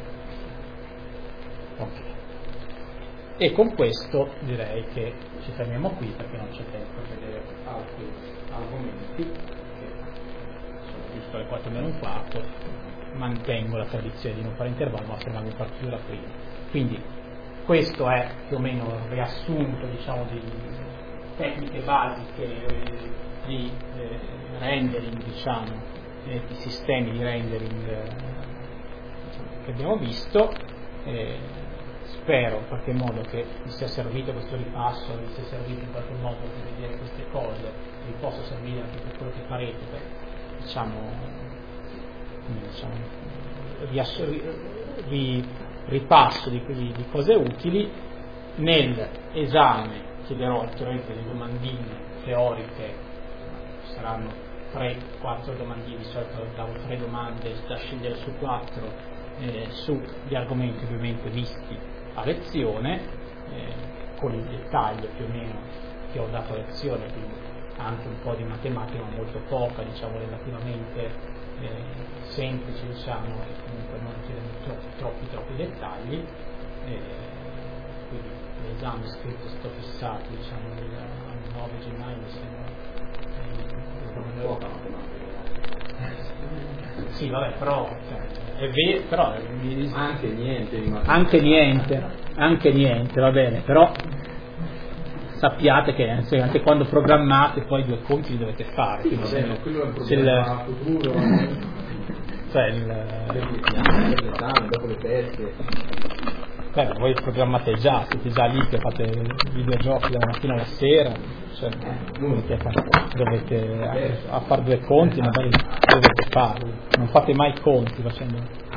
Ok. E con questo direi che ci fermiamo qui perché non c'è tempo per vedere altri argomenti, che sono giusto alle quattro meno un quarto, mantengo la tradizione di non fare intervallo ma fermarmi un quarto d'ora prima. Quindi questo è più o meno il riassunto, diciamo, di tecniche basiche eh, di eh, rendering, diciamo, eh, di sistemi di rendering eh, diciamo, che abbiamo visto. Eh, Spero in qualche modo che vi sia servito questo ripasso, vi sia servito in qualche modo per vedere queste cose, vi possa servire anche per quello che farete, per, diciamo, diciamo riass- ri- ripasso di, di, di cose utili. Nell'esame chiederò naturalmente delle domandine teoriche, saranno tre quattro domandine, di solito davo tre domande da scegliere su quattro eh, sugli argomenti ovviamente visti a lezione, eh, con il dettaglio più o meno che ho dato a lezione, quindi anche un po' di matematica ma molto poca, diciamo relativamente eh, semplice, diciamo, e comunque non richiedendo troppi troppi troppi dettagli. Eh, quindi l'esame scritto è stato fissato, diciamo, il nove gennaio, mi sembra. Eh, sì, vabbè, però cioè, è vero, però anche niente, anche niente, anche niente, va bene, però sappiate che anche quando programmate poi due conti li dovete fare. Sì, se, bene, quello è un se problema il, futuro, cioè il, l'esame dopo le teste. Beh, voi programmate già, siete già lì che fate videogiochi dalla mattina alla sera, cioè, dovete, dovete a, a fare due conti, magari dovete farli, non fate mai conti facendo